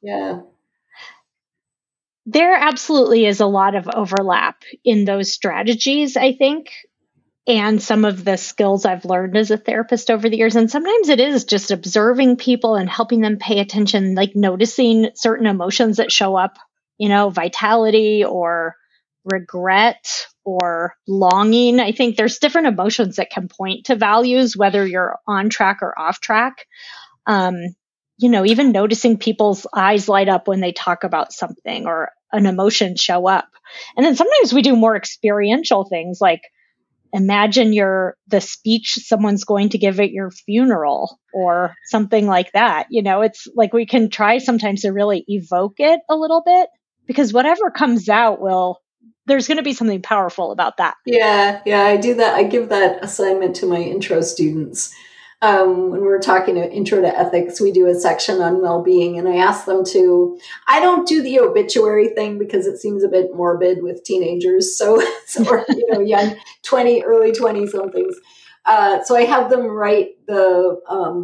There absolutely is a lot of overlap in those strategies, I think, and some of the skills I've learned as a therapist over the years. And sometimes it is just observing people and helping them pay attention, like noticing certain emotions that show up, vitality or regret or longing. I think there's different emotions that can point to values, whether you're on track or off track. Even noticing people's eyes light up when they talk about something or an emotion show up. And then sometimes we do more experiential things, like imagine the speech someone's going to give at your funeral or something like that. It's like we can try sometimes to really evoke it a little bit, because whatever comes out there's going to be something powerful about that. Yeah, I do that. I give that assignment to my intro students. When we're talking to Intro to Ethics, we do a section on well-being, and I ask them I don't do the obituary thing because it seems a bit morbid with teenagers. So or, young early 20 somethings. So I have them write the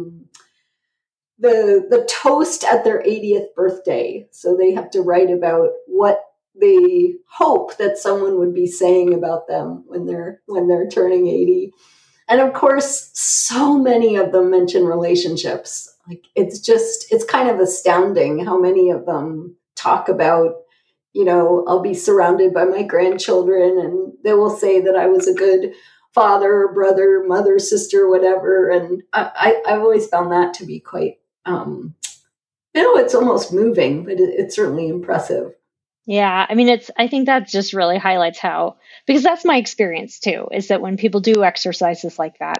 toast at their 80th birthday. So they have to write about what they hope that someone would be saying about them when they're turning 80. And of course, so many of them mention relationships. Like it's kind of astounding how many of them talk about, I'll be surrounded by my grandchildren and they will say that I was a good father, brother, mother, sister, whatever. And I've always found that to be quite, it's almost moving, but it's certainly impressive. Yeah. I think that just really highlights how, because that's my experience too, is that when people do exercises like that,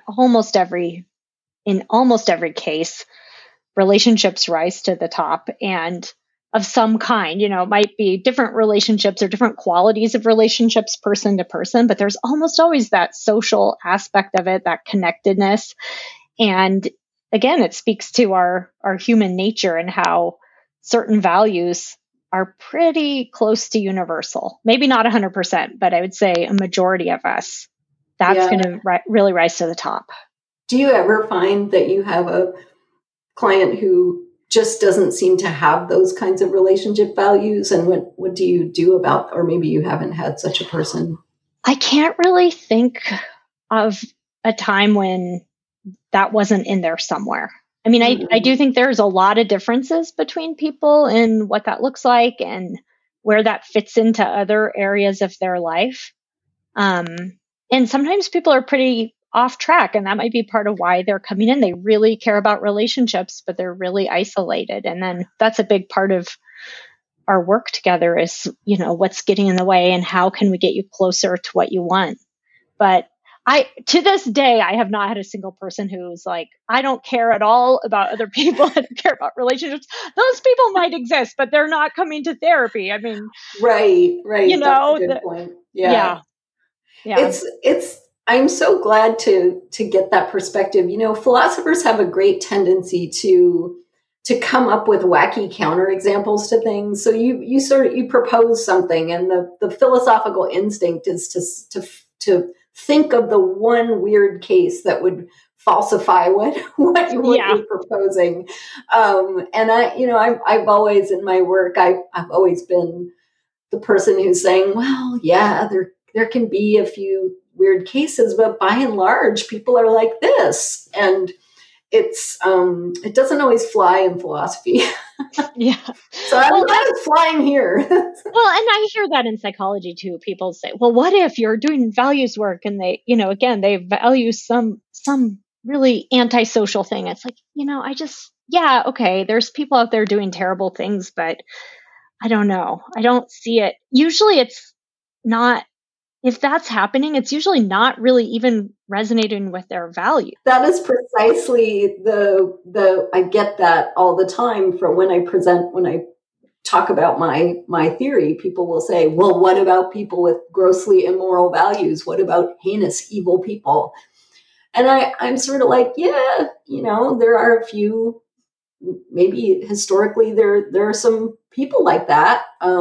in almost every case, relationships rise to the top, and of some kind. It might be different relationships or different qualities of relationships person to person, but there's almost always that social aspect of it, that connectedness. And again, it speaks to our human nature and how certain values are pretty close to universal. Maybe not 100%, but I would say a majority of us, that's going to really rise to the top. Do you ever find that you have a client who just doesn't seem to have those kinds of relationship values? And what do you do about, or maybe you haven't had such a person? I can't really think of a time when that wasn't in there somewhere. I do think there's a lot of differences between people and what that looks like and where that fits into other areas of their life. And sometimes people are pretty off track, and that might be part of why they're coming in. They really care about relationships, but they're really isolated. And then that's a big part of our work together is, what's getting in the way and how can we get you closer to what you want? But to this day, I have not had a single person who's like, I don't care at all about other people. I don't care about relationships. Those people might exist, but they're not coming to therapy. Right. That's a good point. Yeah. I'm so glad to get that perspective. Philosophers have a great tendency to come up with wacky counterexamples to things. So you propose something, and the philosophical instinct is to think of the one weird case that would falsify what you're proposing. And I've always in my work, I've always been the person who's saying, well, yeah, there can be a few weird cases, but by and large, people are like this. And it doesn't always fly in philosophy. Yeah. So I'm glad it's flying here. Well, and I hear that in psychology too. People say, well, what if you're doing values work and they, they value some really antisocial thing. It's like, okay, there's people out there doing terrible things, but I don't know. I don't see it. Usually it's not, if that's happening, it's usually not really even resonating with their value. That is precisely the I get that all the time from when I talk about my theory. People will say, well, what about people with grossly immoral values? What about heinous, evil people? And I'm sort of like, yeah, there are a few, maybe historically there are some people like that.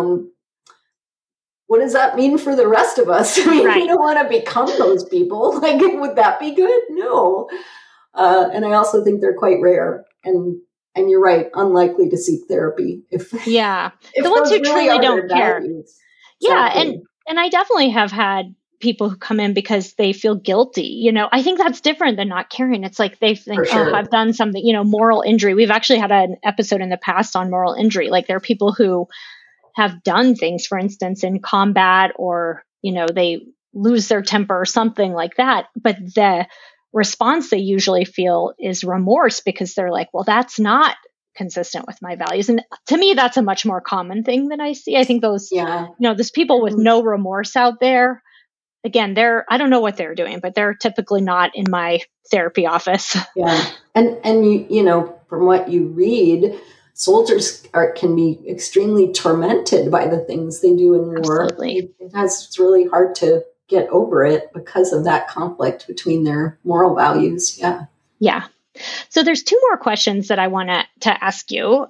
What does that mean for the rest of us? I mean, we don't want to become those people. Like, would that be good? No. And I also think they're quite rare. And you're right, unlikely to seek therapy if the if ones who really truly don't care. Values. Yeah, Exactly. and I definitely have had people who come in because they feel guilty. I think that's different than not caring. It's like they think, sure. oh, I've done something, moral injury. We've actually had an episode in the past on moral injury. Like there are people who have done things, for instance, in combat, or, they lose their temper or something like that. But the response they usually feel is remorse, because they're like, well, that's not consistent with my values. And to me, that's a much more common thing that I see. I think those, there's people with no remorse out there. Again, I don't know what they're doing, but they're typically not in my therapy office. Yeah. And you from what you read, soldiers can be extremely tormented by the things they do in war. Absolutely. It's really hard to get over it because of that conflict between their moral values. Yeah. Yeah. So there's two more questions that I want to ask you.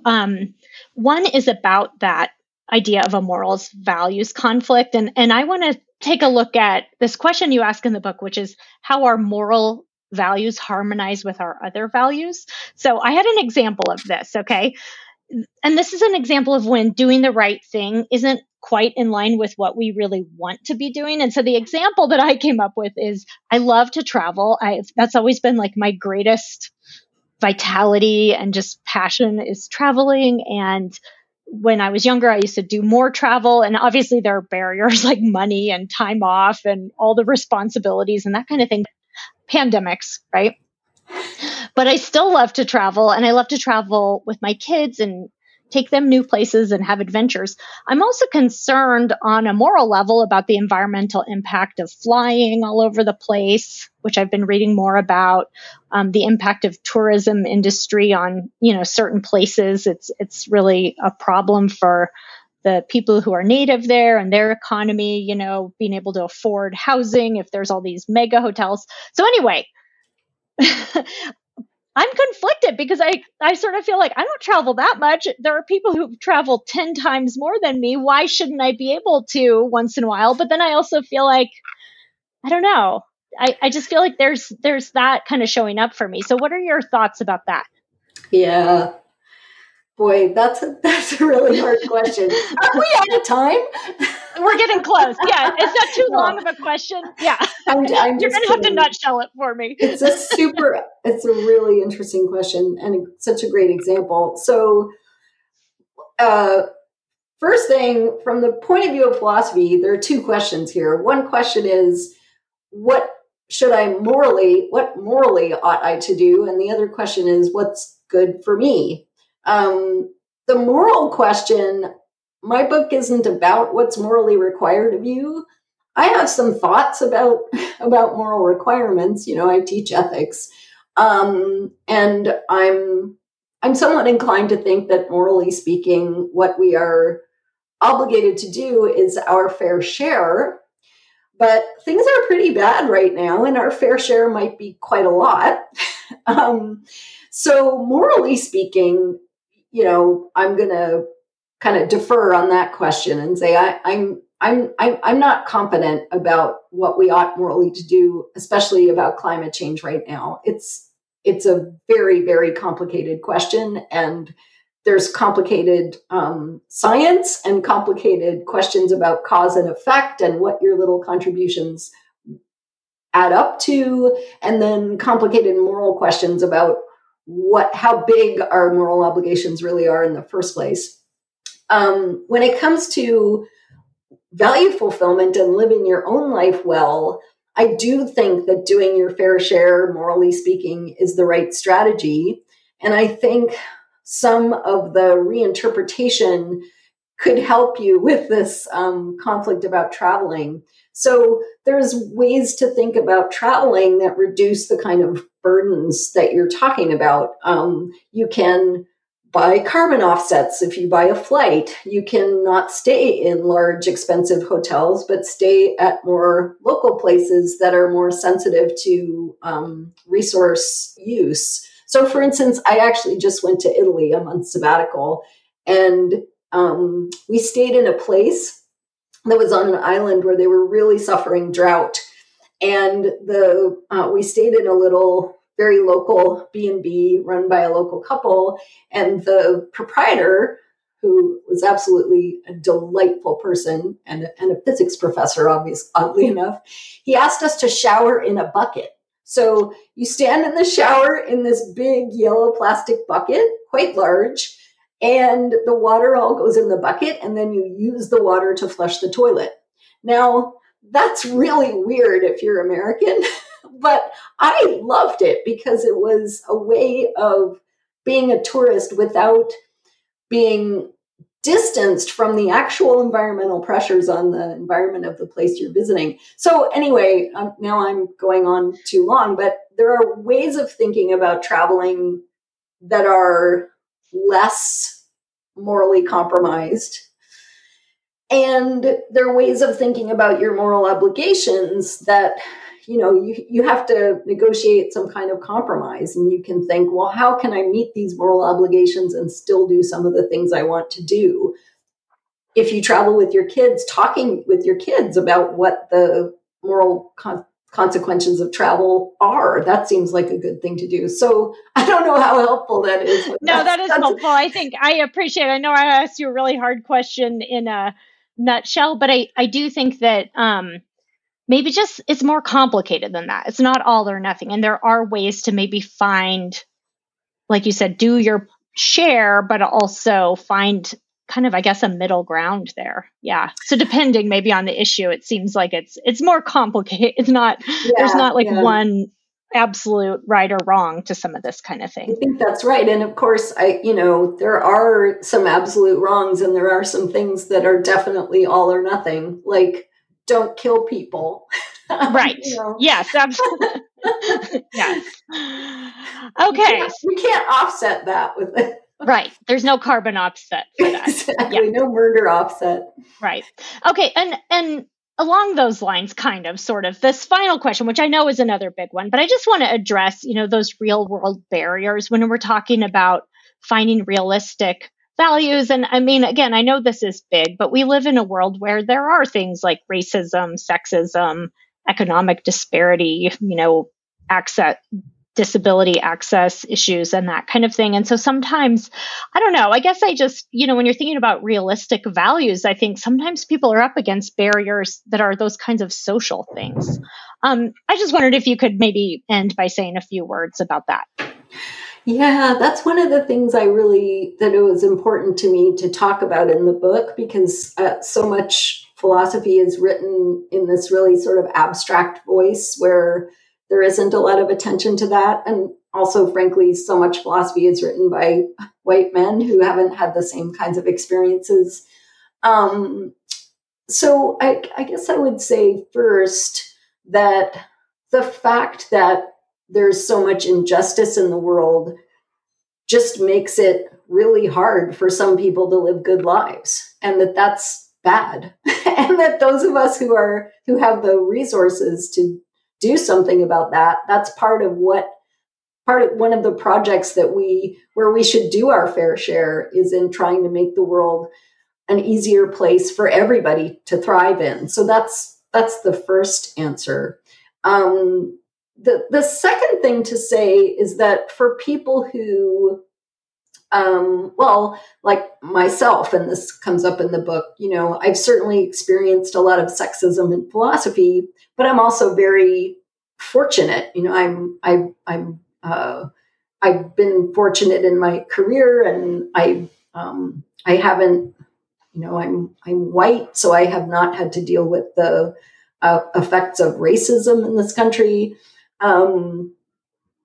One is about that idea of a morals values conflict. And I want to take a look at this question you ask in the book, which is how our moral values harmonize with our other values. So I had an example of this, okay? And this is an example of when doing the right thing isn't quite in line with what we really want to be doing. And so the example that I came up with is I love to travel. That's always been like my greatest vitality and just passion is traveling. And when I was younger, I used to do more travel. And obviously there are barriers like money and time off and all the responsibilities and that kind of thing. Pandemics, right? But I still love to travel, and I love to travel with my kids and take them new places and have adventures. I'm also concerned on a moral level about the environmental impact of flying all over the place, which I've been reading more about, the impact of tourism industry on, certain places. It's really a problem for the people who are native there and their economy, being able to afford housing if there's all these mega hotels. So anyway, I'm conflicted because I sort of feel like I don't travel that much. There are people who travel 10 times more than me. Why shouldn't I be able to once in a while? But then I also feel like, I don't know. I just feel like there's that kind of showing up for me. So what are your thoughts about that? Yeah. Boy, that's a really hard question. Are we out of time? We're getting close. Yeah. Is that too long of a question? Yeah. I'm You're going to have to nutshell it for me. It's a really interesting question and such a great example. So, first thing, from the point of view of philosophy, there are two questions here. One question is, what morally ought I to do? And the other question is, what's good for me? The moral question, my book isn't about what's morally required of you. I have some thoughts about moral requirements. I teach ethics. And I'm somewhat inclined to think that morally speaking, what we are obligated to do is our fair share. But things are pretty bad right now, and our fair share might be quite a lot. So morally speaking, I'm going to kind of defer on that question and say I'm not confident about what we ought morally to do, especially about climate change right now. It's a very, very complicated question, and there's complicated science and complicated questions about cause and effect and what your little contributions add up to, and then complicated moral questions about how big our moral obligations really are in the first place. When it comes to value fulfillment and living your own life well, I do think that doing your fair share, morally speaking, is the right strategy. And I think some of the reinterpretation could help you with this conflict about traveling. So there's ways to think about traveling that reduce the kind of burdens that you're talking about. You can buy carbon offsets if you buy a flight. You can not stay in large, expensive hotels, but stay at more local places that are more sensitive to resource use. So, for instance, I actually just went to Italy a month sabbatical, and we stayed in a place that was on an island where they were really suffering drought. And we stayed in a little, very local B&B run by a local couple. And the proprietor, who was absolutely a delightful person and a physics professor, oddly enough, he asked us to shower in a bucket. So you stand in the shower in this big yellow plastic bucket, quite large, and the water all goes in the bucket, and then you use the water to flush the toilet. Now, that's really weird if you're American, but I loved it because it was a way of being a tourist without being distanced from the actual environmental pressures on the environment of the place you're visiting. So anyway, now I'm going on too long, but there are ways of thinking about traveling that are less morally compromised. And there are ways of thinking about your moral obligations that, you have to negotiate some kind of compromise. And you can think, well, how can I meet these moral obligations and still do some of the things I want to do? If you travel with your kids, talking with your kids about what the moral consequences of travel are, that seems like a good thing to do. So I don't know how helpful that is. No, that is helpful. I think I appreciate it. I know I asked you a really hard question in a nutshell, but I do think that maybe just it's more complicated than that. It's not all or nothing. And there are ways to maybe find, like you said, do your share, but also find kind of, I guess, a middle ground there. Yeah. So depending maybe on the issue, it seems like it's more complicated. It's not, there's not like one absolute right or wrong to some of this kind of thing. I think that's right. And of course, there are some absolute wrongs, and there are some things that are definitely all or nothing, like don't kill people. Right. Yes, absolutely. Yes. Okay. We can't offset that with it. Right. There's no carbon offset for that. Exactly. Yeah. No murder offset. Right. Okay. And along those lines, kind of, sort of, this final question, which I know is another big one, but I just want to address, those real world barriers when we're talking about finding realistic values. And I mean, again, I know this is big, but we live in a world where there are things like racism, sexism, economic disparity, disability access issues and that kind of thing. And so sometimes, I don't know, I guess I just, when you're thinking about realistic values, I think sometimes people are up against barriers that are those kinds of social things. I just wondered if you could maybe end by saying a few words about that. Yeah, that's one of the things that it was important to me to talk about in the book, because so much philosophy is written in this really sort of abstract voice where there isn't a lot of attention to that. And also, frankly, so much philosophy is written by white men who haven't had the same kinds of experiences. So I guess I would say first that the fact that there's so much injustice in the world just makes it really hard for some people to live good lives, and that's bad. And that those of us who have the resources to do something about that, that's part of one of the projects where we should do our fair share is in trying to make the world an easier place for everybody to thrive in. So that's the first answer. The second thing to say is that for people who, like myself, and this comes up in the book, I've certainly experienced a lot of sexism in philosophy, but I'm also very fortunate. I've been fortunate in my career, and I haven't, I'm white, so I have not had to deal with the effects of racism in this country.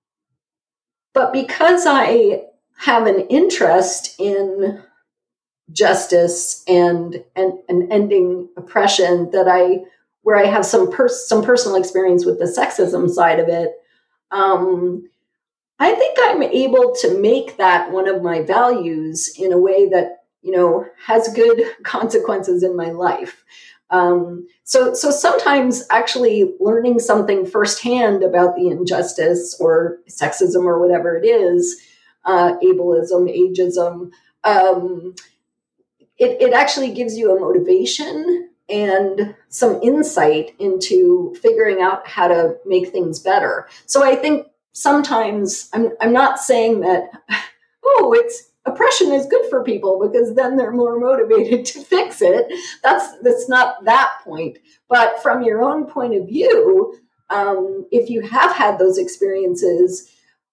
But because I have an interest in justice and ending oppression where I have some personal experience with the sexism side of it. I think I'm able to make that one of my values in a way that, has good consequences in my life. So sometimes actually learning something firsthand about the injustice or sexism or whatever it is, ableism, ageism, it actually gives you a motivation and some insight into figuring out how to make things better. So I think sometimes I'm not saying that, oppression is good for people because then they're more motivated to fix it. That's not that point. But from your own point of view, if you have had those experiences,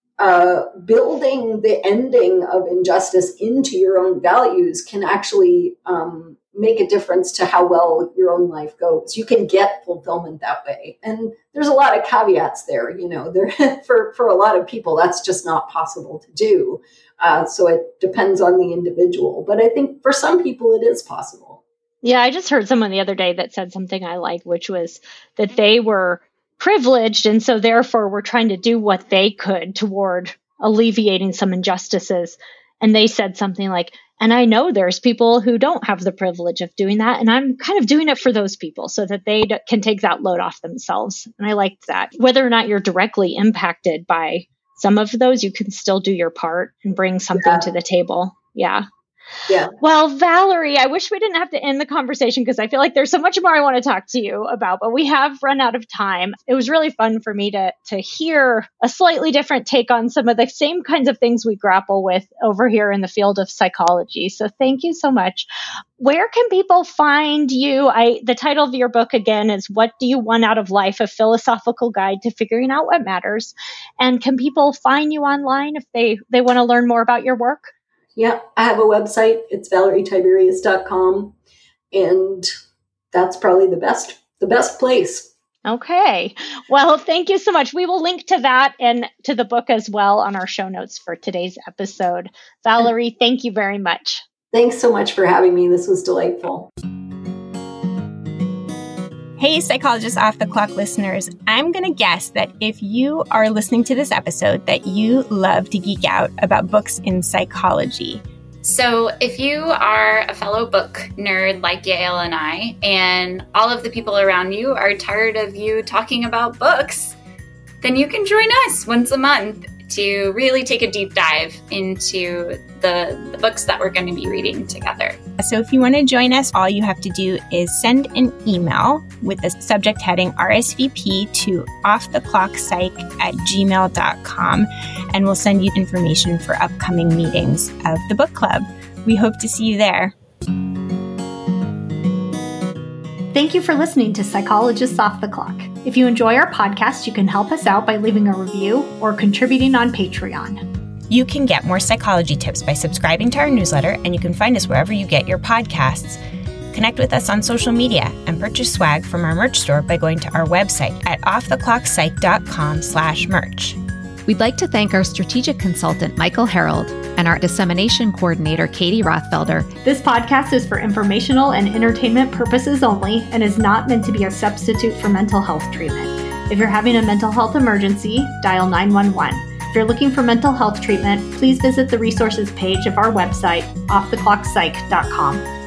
building the ending of injustice into your own values can actually make a difference to how well your own life goes. You can get fulfillment that way. And there's a lot of caveats there, for a lot of people, that's just not possible to do. So it depends on the individual. But I think for some people, it is possible. Yeah, I just heard someone the other day that said something I liked, which was that they were privileged. And so therefore, were trying to do what they could toward alleviating some injustices. And they said something like, and I know there's people who don't have the privilege of doing that. And I'm kind of doing it for those people so that they can take that load off themselves. And I liked that. Whether or not you're directly impacted by some of those, you can still do your part and bring something to the table. Yeah. Yeah. Well, Valerie, I wish we didn't have to end the conversation because I feel like there's so much more I want to talk to you about, but we have run out of time. It was really fun for me to hear a slightly different take on some of the same kinds of things we grapple with over here in the field of psychology. So thank you so much. Where can people find you? The title of your book again is What Do You Want Out of Life? A Philosophical Guide to Figuring Out What Matters. And can people find you online if they want to learn more about your work? Yeah, I have a website. It's valerietiberius.com. And that's probably the best place. Okay. Well, thank you so much. We will link to that and to the book as well on our show notes for today's episode. Valerie, thank you very much. Thanks so much for having me. This was delightful. Hey, Psychologist Off the Clock listeners, I'm going to guess that if you are listening to this episode, that you love to geek out about books in psychology. So if you are a fellow book nerd like Yael and I, and all of the people around you are tired of you talking about books, then you can join us once a month to really take a deep dive into the books that we're going to be reading together. So if you want to join us, all you have to do is send an email with the subject heading RSVP to offtheclockpsych@gmail.com, and we'll send you information for upcoming meetings of the book club. We hope to see you there. Thank you for listening to Psychologists Off the Clock. If you enjoy our podcast, you can help us out by leaving a review or contributing on Patreon. You can get more psychology tips by subscribing to our newsletter, and you can find us wherever you get your podcasts. Connect with us on social media and purchase swag from our merch store by going to our website at offtheclockpsych.com/merch. We'd like to thank our strategic consultant, Michael Harold, and our dissemination coordinator, Katie Rothfelder. This podcast is for informational and entertainment purposes only and is not meant to be a substitute for mental health treatment. If you're having a mental health emergency, dial 911. If you're looking for mental health treatment, please visit the resources page of our website, offtheclockpsych.com.